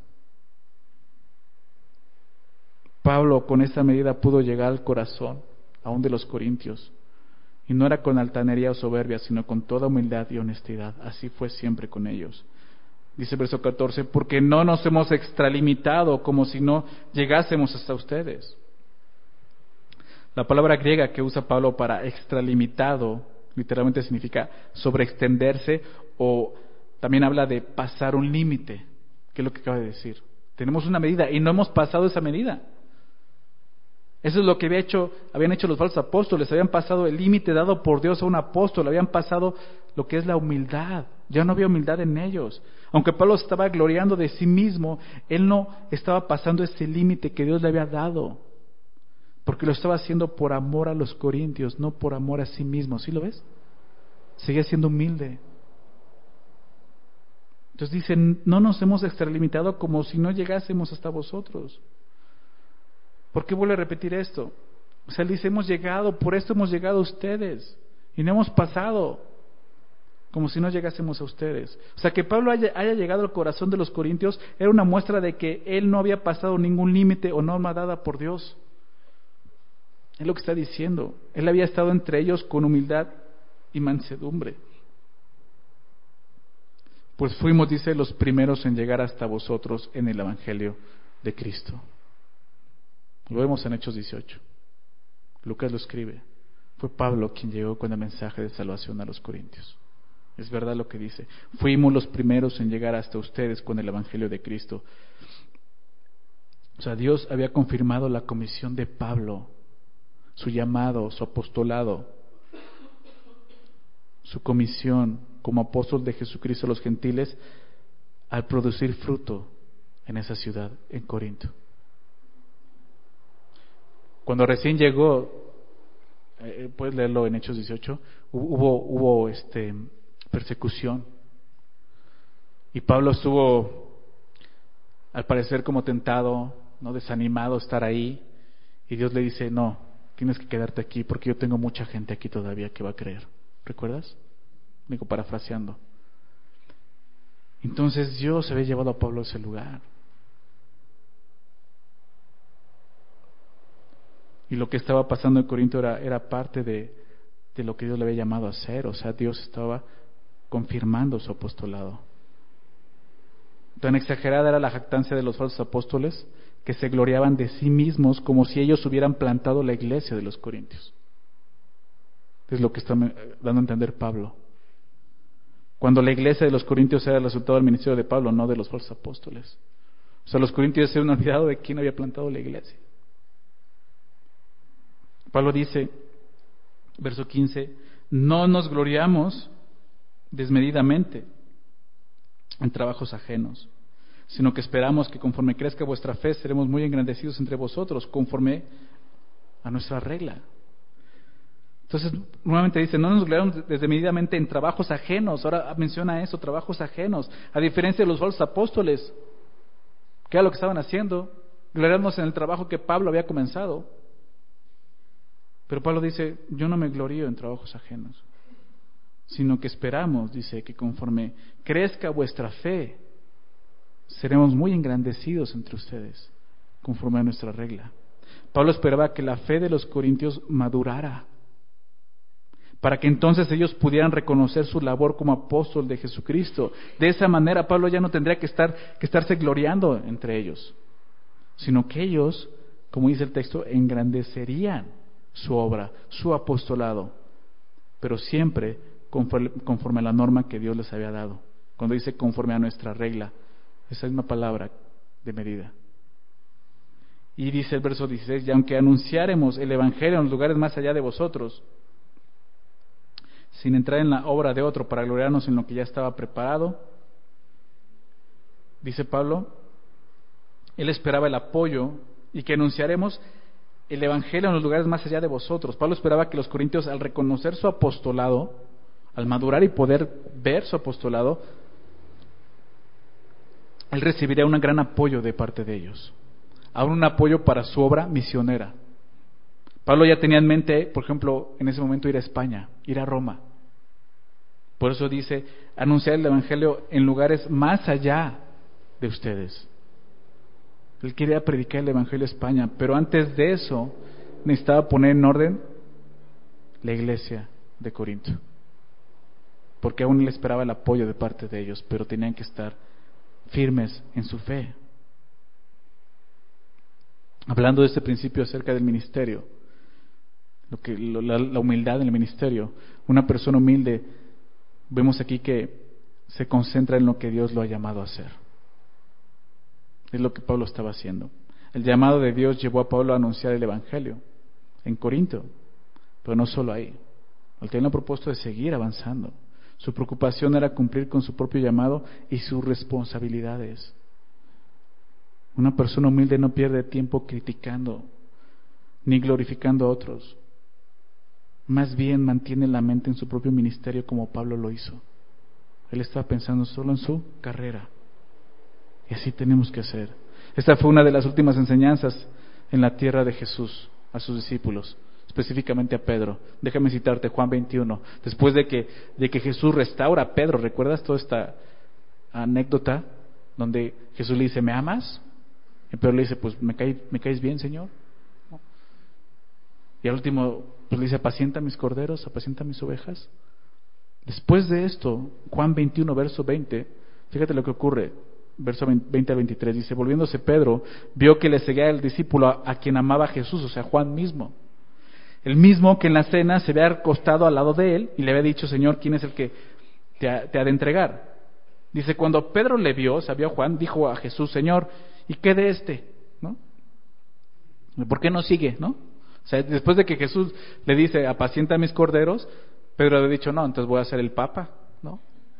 Pablo con esta medida pudo llegar al corazón, aún de los corintios. Y no era con altanería o soberbia, sino con toda humildad y honestidad. Así fue siempre con ellos. Dice verso 14, porque no nos hemos extralimitado como si no llegásemos hasta ustedes. La palabra griega que usa Pablo para extralimitado literalmente significa sobreextenderse, o también habla de pasar un límite, que es lo que acaba de decir. Tenemos una medida y no hemos pasado esa medida. Eso es lo que habían hecho los falsos apóstoles, habían pasado el límite dado por Dios a un apóstol, habían pasado lo que es la humildad. Ya no había humildad en ellos. Aunque Pablo estaba gloriando de sí mismo, él no estaba pasando ese límite que Dios le había dado, porque lo estaba haciendo por amor a los corintios, no por amor a sí mismo. ¿Sí lo ves? Seguía siendo humilde. Entonces dicen, no nos hemos extralimitado como si no llegásemos hasta vosotros. ¿Por qué vuelve a repetir esto? O sea, él dice, hemos llegado, por esto hemos llegado a ustedes, y no hemos pasado como si no llegásemos a ustedes. O sea, que Pablo haya llegado al corazón de los corintios era una muestra de que él no había pasado ningún límite o norma dada por Dios. Es lo que está diciendo. Él había estado entre ellos con humildad y mansedumbre. Pues fuimos, dice, los primeros en llegar hasta vosotros en el Evangelio de Cristo. Lo vemos en Hechos 18. Lucas lo escribe. Fue Pablo quien llegó con el mensaje de salvación a los corintios. Es verdad lo que dice. Fuimos los primeros en llegar hasta ustedes con el Evangelio de Cristo. O sea, Dios había confirmado la comisión de Pablo, su llamado, su apostolado, su comisión como apóstol de Jesucristo a los gentiles al producir fruto en esa ciudad, en Corinto. Cuando recién llegó, puedes leerlo en Hechos 18, hubo persecución. Y Pablo estuvo, al parecer, como tentado, no desanimado estar ahí. Y Dios le dice, no, tienes que quedarte aquí porque yo tengo mucha gente aquí todavía que va a creer. ¿Recuerdas? Digo, parafraseando. Entonces Dios había llevado a Pablo a ese lugar. Y lo que estaba pasando en Corinto era parte de lo que Dios le había llamado a hacer. O sea, Dios estaba confirmando su apostolado. Tan exagerada era la jactancia de los falsos apóstoles que se gloriaban de sí mismos como si ellos hubieran plantado la iglesia de los corintios. Es lo que está dando a entender Pablo. Cuando la iglesia de los Corintios era el resultado del ministerio de Pablo, no de los falsos apóstoles. O sea, los corintios se han olvidado de quién había plantado la iglesia. Pablo dice, verso 15, no nos gloriamos desmedidamente en trabajos ajenos, sino que esperamos que conforme crezca vuestra fe, seremos muy engrandecidos entre vosotros, conforme a nuestra regla. Entonces, nuevamente dice, no nos gloriamos desmedidamente en trabajos ajenos. Ahora menciona eso, trabajos ajenos. A diferencia de los falsos apóstoles, que era lo que estaban haciendo, gloriarnos en el trabajo que Pablo había comenzado. Pero Pablo dice, yo no me glorío en trabajos ajenos, sino que esperamos, dice, que conforme crezca vuestra fe, seremos muy engrandecidos entre ustedes, conforme a nuestra regla. Pablo esperaba que la fe de los corintios madurara, para que entonces ellos pudieran reconocer su labor como apóstol de Jesucristo. De esa manera Pablo ya no tendría que estarse gloriando entre ellos, sino que ellos, como dice el texto, engrandecerían su obra, su apostolado, pero siempre conforme a la norma que Dios les había dado. Cuando dice conforme a nuestra regla, esa misma palabra de medida. Y dice el verso 16, y aunque anunciáremos el evangelio en los lugares más allá de vosotros, sin entrar en la obra de otro para gloriarnos en lo que ya estaba preparado, dice Pablo, él esperaba el apoyo y que anunciaremos el evangelio en los lugares más allá de vosotros. Pablo esperaba que los corintios, al reconocer su apostolado, al madurar y poder ver su apostolado, él recibiría un gran apoyo de parte de ellos, aún un apoyo para su obra misionera. Pablo ya tenía en mente, por ejemplo, en ese momento ir a España, ir a Roma. Por eso dice, anunciar el evangelio en lugares más allá de ustedes. Él quería predicar el evangelio a España, pero antes de eso necesitaba poner en orden la iglesia de Corinto, porque aún le esperaba el apoyo de parte de ellos, pero tenían que estar firmes en su fe. Hablando de este principio acerca del ministerio, la humildad en el ministerio, una persona humilde, vemos aquí que se concentra en lo que Dios lo ha llamado a hacer. Es lo que Pablo estaba haciendo. El llamado de Dios llevó a Pablo a anunciar el evangelio en Corinto, pero no solo ahí. Él tenía el propósito de seguir avanzando. Su preocupación era cumplir con su propio llamado y sus responsabilidades. Una persona humilde no pierde tiempo criticando ni glorificando a otros. Más bien mantiene la mente en su propio ministerio, como Pablo lo hizo. Él estaba pensando solo en su carrera. Y así tenemos que hacer. Esta fue una de las últimas enseñanzas en la tierra de Jesús a sus discípulos, específicamente a Pedro. Déjame citarte Juan 21. Después de que Jesús restaura a Pedro, ¿recuerdas toda esta anécdota donde Jesús le dice, ¿me amas? Y Pedro le dice, pues me caes bien, Señor. Y al último pues le dice, apacienta mis corderos, apacienta mis ovejas. Después de esto, Juan 21, verso 20, fíjate lo que ocurre. Verso 20 al 23 dice, volviéndose Pedro, vio que le seguía el discípulo a quien amaba Jesús, o sea, Juan mismo. El mismo que en la cena se había acostado al lado de él y le había dicho, Señor, ¿quién es el que te ha de entregar? Dice, cuando Pedro le vio, sabía Juan, dijo a Jesús, Señor, ¿y qué de este? ¿No? ¿Por qué no sigue? ¿No? O sea, después de que Jesús le dice, apacienta mis corderos, Pedro había dicho, no, entonces voy a ser el papa, ¿no?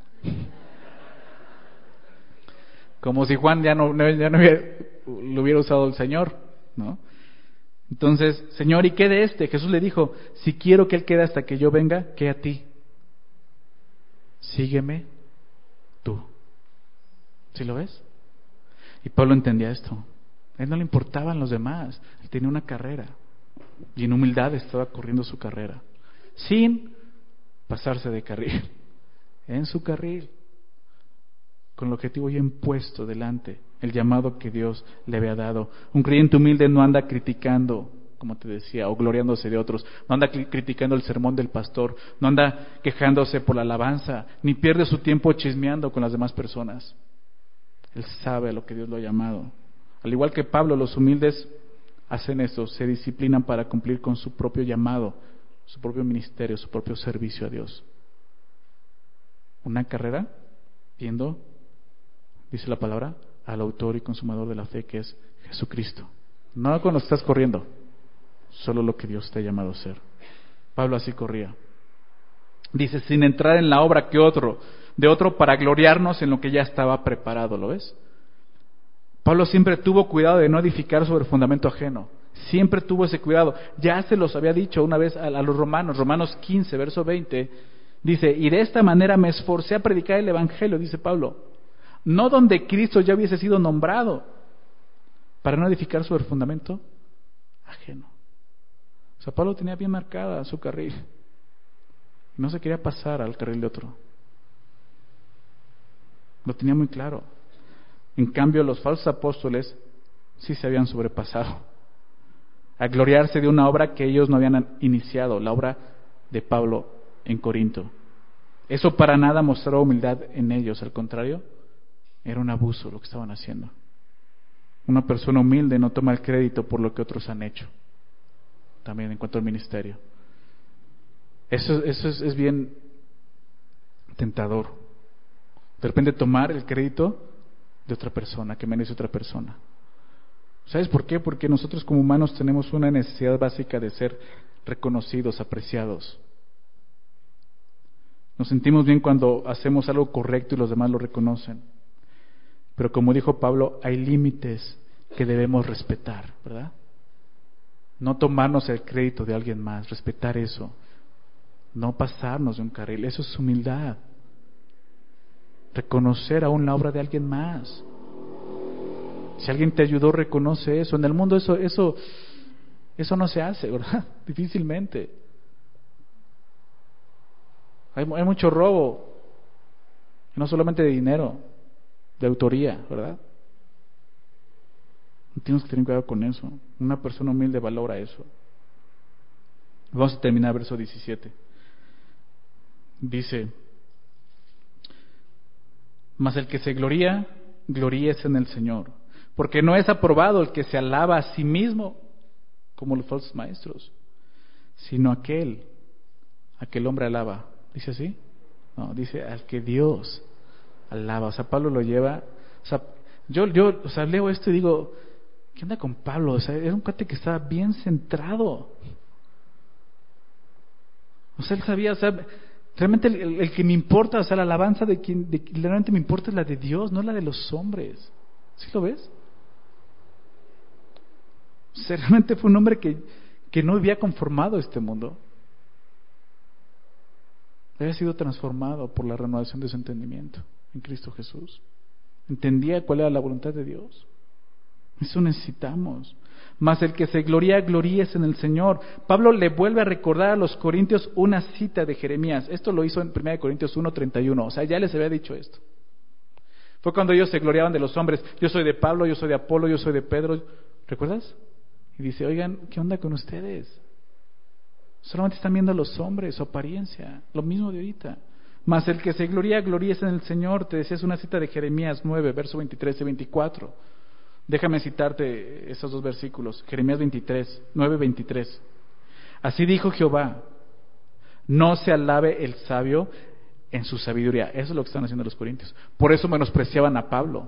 Como si Juan ya no lo hubiera usado el Señor, ¿no? Entonces, Señor, ¿y qué de este? Jesús le dijo, si quiero que él quede hasta que yo venga, ¿qué a ti? Sígueme tú. ¿Sí lo ves? Y Pablo entendía esto. A él no le importaban los demás. Él tenía una carrera. Y en humildad estaba corriendo su carrera. Sin pasarse de carril. En su carril. Con el objetivo ya impuesto delante, el llamado que Dios le había dado. Un creyente humilde no anda criticando, como te decía, o gloriándose de otros, no anda criticando el sermón del pastor, no anda quejándose por la alabanza, ni pierde su tiempo chismeando con las demás personas. Él sabe a lo que Dios lo ha llamado. Al igual que Pablo, los humildes hacen eso, se disciplinan para cumplir con su propio llamado, su propio ministerio, su propio servicio a Dios. una carrera viendo, dice la palabra, al autor y consumador de la fe, que es Jesucristo. No cuando estás corriendo, solo lo que Dios te ha llamado a hacer. Pablo así corría. Dice, sin entrar en la obra de otro para gloriarnos en lo que ya estaba preparado, ¿lo ves? Pablo siempre tuvo cuidado de no edificar sobre fundamento ajeno. Siempre tuvo ese cuidado. Ya se los había dicho una vez a los romanos, Romanos 15, verso 20, dice, y de esta manera me esforcé a predicar el evangelio, dice Pablo, no donde Cristo ya hubiese sido nombrado, para no edificar sobre fundamento ajeno. O sea, Pablo tenía bien marcada su carril. No se quería pasar al carril de otro. Lo tenía muy claro. En cambio, los falsos apóstoles sí se habían sobrepasado a gloriarse de una obra que ellos no habían iniciado, la obra de Pablo en Corinto. Eso para nada mostró humildad en ellos, al contrario, era un abuso lo que estaban haciendo. Una persona humilde no toma el crédito por lo que otros han hecho, también en cuanto al ministerio. Eso es bien tentador. De repente tomar el crédito de otra persona, que merece otra persona. ¿Sabes por qué? Porque nosotros como humanos tenemos una necesidad básica de ser reconocidos, apreciados. Nos sentimos bien cuando hacemos algo correcto y los demás lo reconocen. Pero como dijo Pablo, hay límites que debemos respetar, ¿verdad? No tomarnos el crédito de alguien más, respetar eso. No pasarnos de un carril, eso es humildad. Reconocer aún la obra de alguien más. Si alguien te ayudó, reconoce eso. En el mundo eso no se hace, ¿verdad? Difícilmente. Hay mucho robo, no solamente de dinero, de autoría, ¿verdad? Tienes que tener cuidado con eso. Una persona humilde valora eso. Vamos a terminar verso 17. Dice, mas el que se gloría, gloríese en el Señor, porque no es aprobado el que se alaba a sí mismo, como los falsos maestros, sino aquel hombre alaba. ¿Dice así? No, dice al que Dios alaba. O sea, Pablo lo lleva. O sea, yo leo esto y digo, ¿qué onda con Pablo? O sea, era un cuate que estaba bien centrado. O sea, él sabía, o sea, realmente el que me importa, o sea, la alabanza de quien realmente me importa es la de Dios, no la de los hombres. ¿Sí lo ves? O sea, realmente fue un hombre que no había conformado este mundo. Había sido transformado por la renovación de su entendimiento en Cristo Jesús. Entendía cuál era la voluntad de Dios. Eso necesitamos. Mas el que se gloríese en el Señor. Pablo le vuelve a recordar a los corintios una cita de Jeremías. Esto lo hizo en 1 Corintios 1:31. O sea, ya les había dicho esto. Fue cuando ellos se gloriaban de los hombres. Yo soy de Pablo, yo soy de Apolo, yo soy de Pedro. ¿Recuerdas? Y dice, oigan, ¿qué onda con ustedes? Solamente están viendo a los hombres, su apariencia, lo mismo de ahorita. Mas el que se gloríese en el Señor, te decía, es una cita de Jeremías 9, verso 23 y 24. Déjame citarte esos dos versículos. Jeremías 9, 23. Así dijo Jehová, no se alabe el sabio en su sabiduría. Eso es lo que están haciendo los corintios. Por eso menospreciaban a Pablo.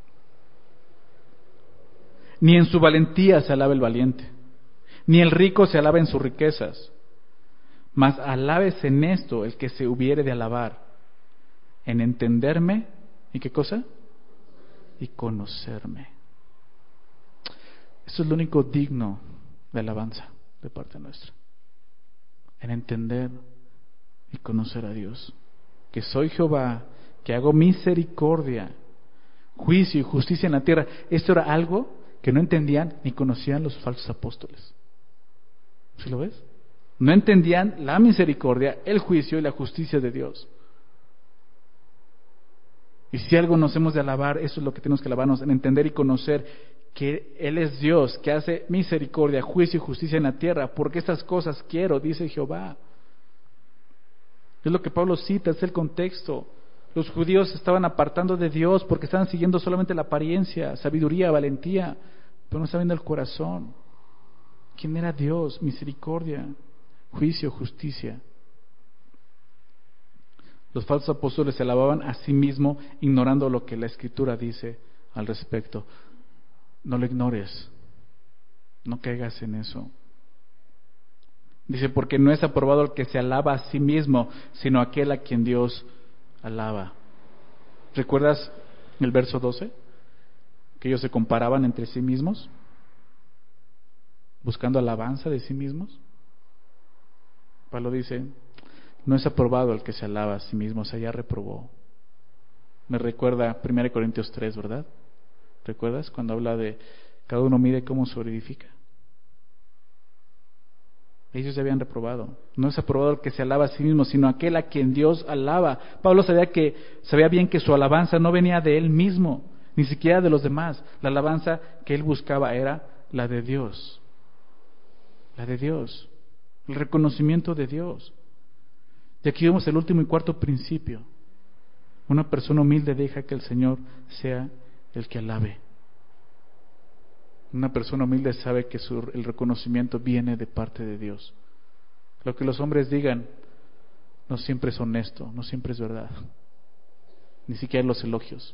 Ni en su valentía se alabe el valiente, ni el rico se alabe en sus riquezas. Mas alábese en esto el que se hubiere de alabar, en entenderme, ¿y qué cosa? Y conocerme. Eso es lo único digno de alabanza de parte nuestra. En entender y conocer a Dios. Que soy Jehová, que hago misericordia, juicio y justicia en la tierra. Esto era algo que no entendían ni conocían los falsos apóstoles. ¿Sí lo ves? No entendían la misericordia, el juicio y la justicia de Dios. Y si algo nos hemos de alabar, eso es lo que tenemos que alabarnos, en entender y conocer que Él es Dios, que hace misericordia, juicio y justicia en la tierra, porque estas cosas quiero, dice Jehová. Es lo que Pablo cita, es el contexto. Los judíos se estaban apartando de Dios porque estaban siguiendo solamente la apariencia, sabiduría, valentía, pero no estaban viendo el corazón. ¿Quién era Dios? Misericordia, juicio, justicia. Los falsos apóstoles se alababan a sí mismos, ignorando lo que la Escritura dice al respecto. No lo ignores, no caigas en eso. Dice, porque no es aprobado el que se alaba a sí mismo, sino aquel a quien Dios alaba. ¿Recuerdas el verso 12? Que ellos se comparaban entre sí mismos, buscando alabanza de sí mismos. Pablo dice, no es aprobado el que se alaba a sí mismo, o sea, ya reprobó. Me recuerda 1 Corintios 3, ¿verdad? ¿Recuerdas? Cuando habla de cada uno mide cómo se edifica. Ellos ya habían reprobado. No es aprobado el que se alaba a sí mismo, sino aquel a quien Dios alaba. Pablo sabía bien que su alabanza no venía de él mismo, ni siquiera de los demás. La alabanza que él buscaba era la de Dios. La de Dios. El reconocimiento de Dios. Y aquí vemos el último y cuarto principio. Una persona humilde deja que el Señor sea el que alabe. Una persona humilde sabe que el reconocimiento viene de parte de Dios. Lo que los hombres digan no siempre es honesto, no siempre es verdad. Ni siquiera los elogios.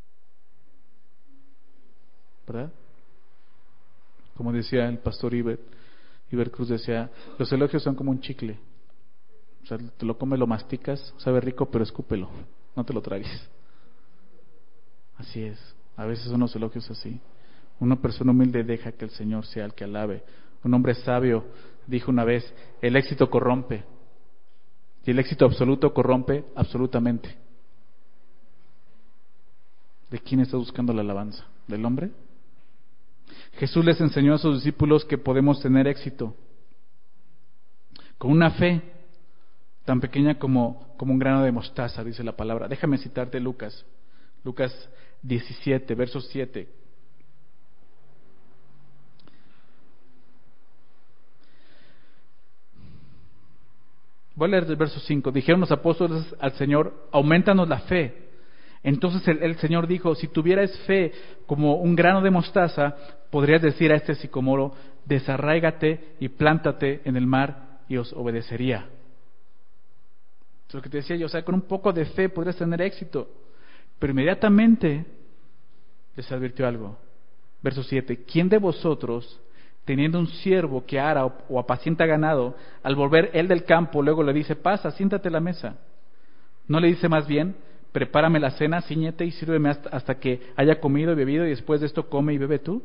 ¿Verdad? Como decía el pastor Iber Cruz, decía, los elogios son como un chicle. O sea, te lo comes, lo masticas, sabe rico, pero escúpelo, no te lo tragues. Así es, a veces son los elogios así. Una persona humilde deja que el Señor sea el que alabe. Un hombre sabio dijo una vez, el éxito corrompe. Y el éxito absoluto corrompe absolutamente. ¿De quién estás buscando la alabanza? ¿Del hombre? Jesús les enseñó a sus discípulos que podemos tener éxito con una fe tan pequeña como un grano de mostaza, dice la palabra. Déjame citarte Lucas 17, verso 7. Voy a leer el verso 5. Dijeron los apóstoles al Señor, aumentanos la fe. Entonces el Señor dijo, si tuvierais fe como un grano de mostaza, podrías decir a este sicomoro, desarráigate y plántate en el mar, y os obedecería. Es lo que te decía yo, o sea, con un poco de fe podrías tener éxito. Pero inmediatamente les advirtió algo. Verso 7, ¿quién de vosotros, teniendo un siervo que ara o apacienta ganado, al volver él del campo, luego le dice, pasa, siéntate a la mesa? ¿No le dice más bien, prepárame la cena, cíñete y sírveme hasta que haya comido y bebido, y después de esto come y bebe tú?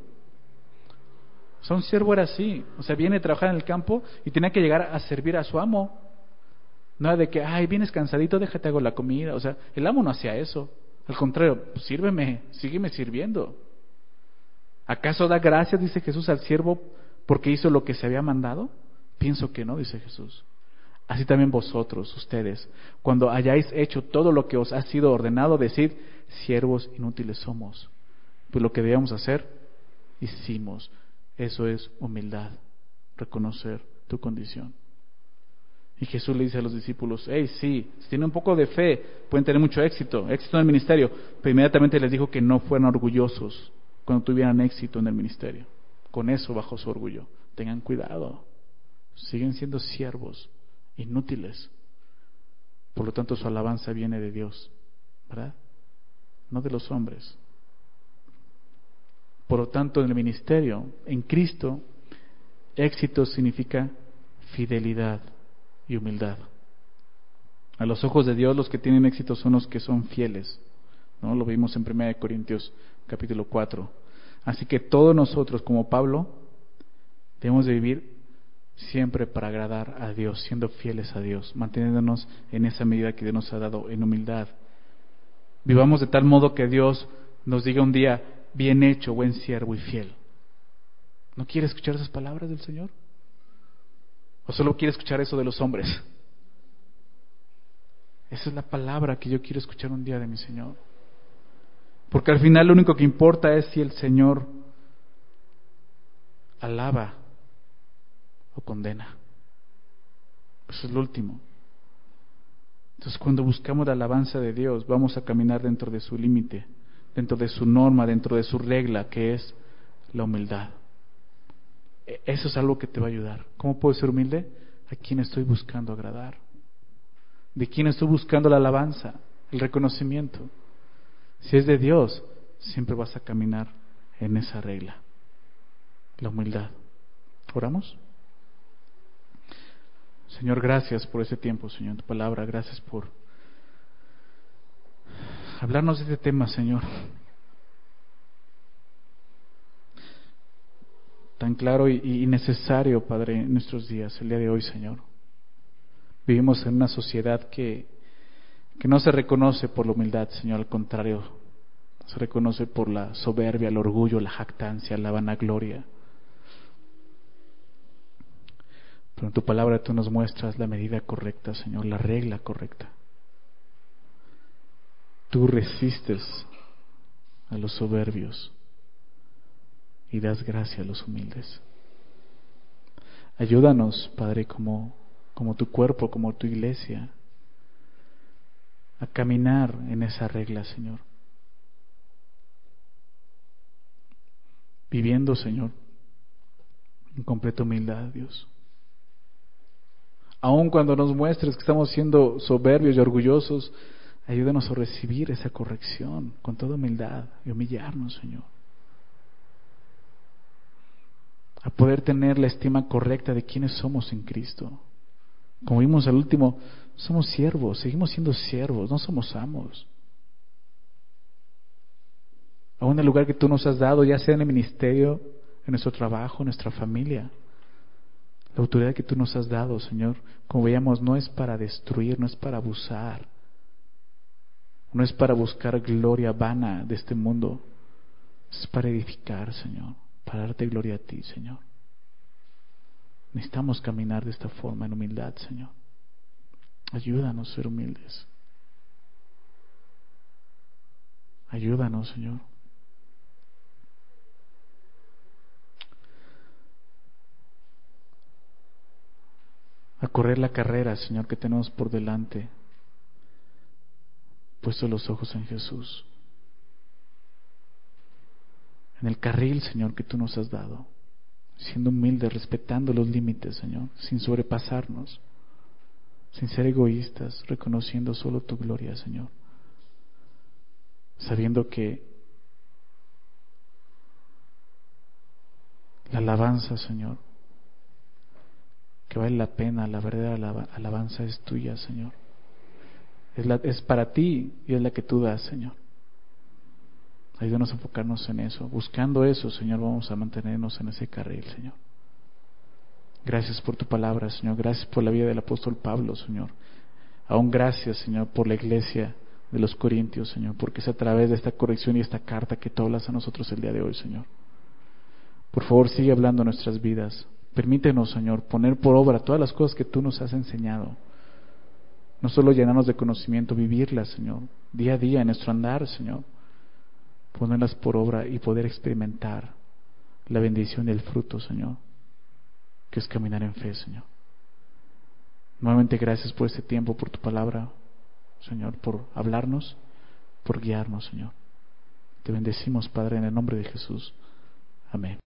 O sea, un siervo era así, o sea, viene a trabajar en el campo y tenía que llegar a servir a su amo. Nada de que, ay, vienes cansadito, déjate hago la comida. O sea, el amo no hacía eso. Al contrario, pues, sírveme, sígueme sirviendo. ¿Acaso da gracias, dice Jesús, al siervo porque hizo lo que se había mandado? Pienso que no, dice Jesús. Así también vosotros, ustedes, cuando hayáis hecho todo lo que os ha sido ordenado, decid, siervos inútiles somos. Pues lo que debíamos hacer, hicimos. Eso es humildad, reconocer tu condición. Y Jesús le dice a los discípulos, hey, sí, si tienen un poco de fe, pueden tener mucho éxito en el ministerio. Pero inmediatamente les dijo que no fueran orgullosos cuando tuvieran éxito en el ministerio. Con eso bajo su orgullo. Tengan cuidado. Siguen siendo siervos inútiles. Por lo tanto, su alabanza viene de Dios, ¿verdad? No de los hombres. Por lo tanto, en el ministerio, en Cristo, éxito significa fidelidad y humildad. A los ojos de Dios, los que tienen éxito son los que son fieles, ¿no? Lo vimos en 1 Corintios capítulo 4. Así que todos nosotros, como Pablo, debemos de vivir siempre para agradar a Dios, siendo fieles a Dios, manteniéndonos en esa medida que Dios nos ha dado en humildad. Vivamos de tal modo que Dios nos diga un día, bien hecho, buen siervo y fiel. ¿No quiere escuchar esas palabras del Señor? ¿O solo quiere escuchar eso de los hombres? Esa es la palabra que yo quiero escuchar un día de mi Señor. Porque al final lo único que importa es si el Señor alaba o condena. Eso es lo último. Entonces, cuando buscamos la alabanza de Dios, vamos a caminar dentro de su límite, dentro de su norma, dentro de su regla, que es la humildad. Eso es algo que te va a ayudar. ¿Cómo puedo ser humilde? ¿A quién estoy buscando agradar? ¿De quién estoy buscando la alabanza, el reconocimiento? Si es de Dios, siempre vas a caminar en esa regla, la humildad. ¿Oramos? Señor, gracias por este tiempo, Señor, tu palabra. Gracias por hablarnos de este tema, Señor. Tan claro y necesario, Padre, en nuestros días, el día de hoy, Señor. Vivimos en una sociedad que no se reconoce por la humildad, Señor, al contrario, se reconoce por la soberbia, el orgullo, la jactancia, la vanagloria. Pero en tu palabra tú nos muestras la medida correcta, Señor, la regla correcta. Tú resistes a los soberbios y das gracia a los humildes. Ayúdanos, Padre, como tu cuerpo, como tu iglesia, a caminar en esa regla, Señor. Viviendo, Señor, en completa humildad, Dios. Aun cuando nos muestres que estamos siendo soberbios y orgullosos, ayúdanos a recibir esa corrección con toda humildad y humillarnos, Señor. A poder tener la estima correcta de quiénes somos en Cristo. Como vimos al último, somos siervos, seguimos siendo siervos, no somos amos. Aún en el lugar que tú nos has dado, ya sea en el ministerio, en nuestro trabajo, en nuestra familia. La autoridad que tú nos has dado, Señor, como veíamos, no es para destruir, no es para abusar, no es para buscar gloria vana de este mundo, es para edificar, Señor, para darte gloria a ti, Señor. Necesitamos caminar de esta forma en humildad, Señor. Ayúdanos a ser humildes. Ayúdanos, Señor. A correr la carrera, Señor, que tenemos por delante, puesto los ojos en Jesús, en el carril, Señor, que tú nos has dado, siendo humildes, respetando los límites, Señor, sin sobrepasarnos, sin ser egoístas, reconociendo solo tu gloria, Señor, sabiendo que la alabanza, Señor, que vale la pena, la verdadera alabanza es tuya, Señor. Es para ti y es la que tú das, Señor. Ayúdanos a enfocarnos en eso. Buscando eso, Señor, vamos a mantenernos en ese carril, Señor. Gracias por tu palabra, Señor. Gracias por la vida del apóstol Pablo, Señor. Aún gracias, Señor, por la iglesia de los Corintios, Señor, porque es a través de esta corrección y esta carta que tú hablas a nosotros el día de hoy, Señor. Por favor, sigue hablando en nuestras vidas. Permítenos, Señor, poner por obra todas las cosas que tú nos has enseñado. No solo llenarnos de conocimiento, vivirlas, Señor, día a día en nuestro andar, Señor. Ponerlas por obra y poder experimentar la bendición y el fruto, Señor, que es caminar en fe, Señor. Nuevamente gracias por este tiempo, por tu palabra, Señor, por hablarnos, por guiarnos, Señor. Te bendecimos, Padre, en el nombre de Jesús. Amén.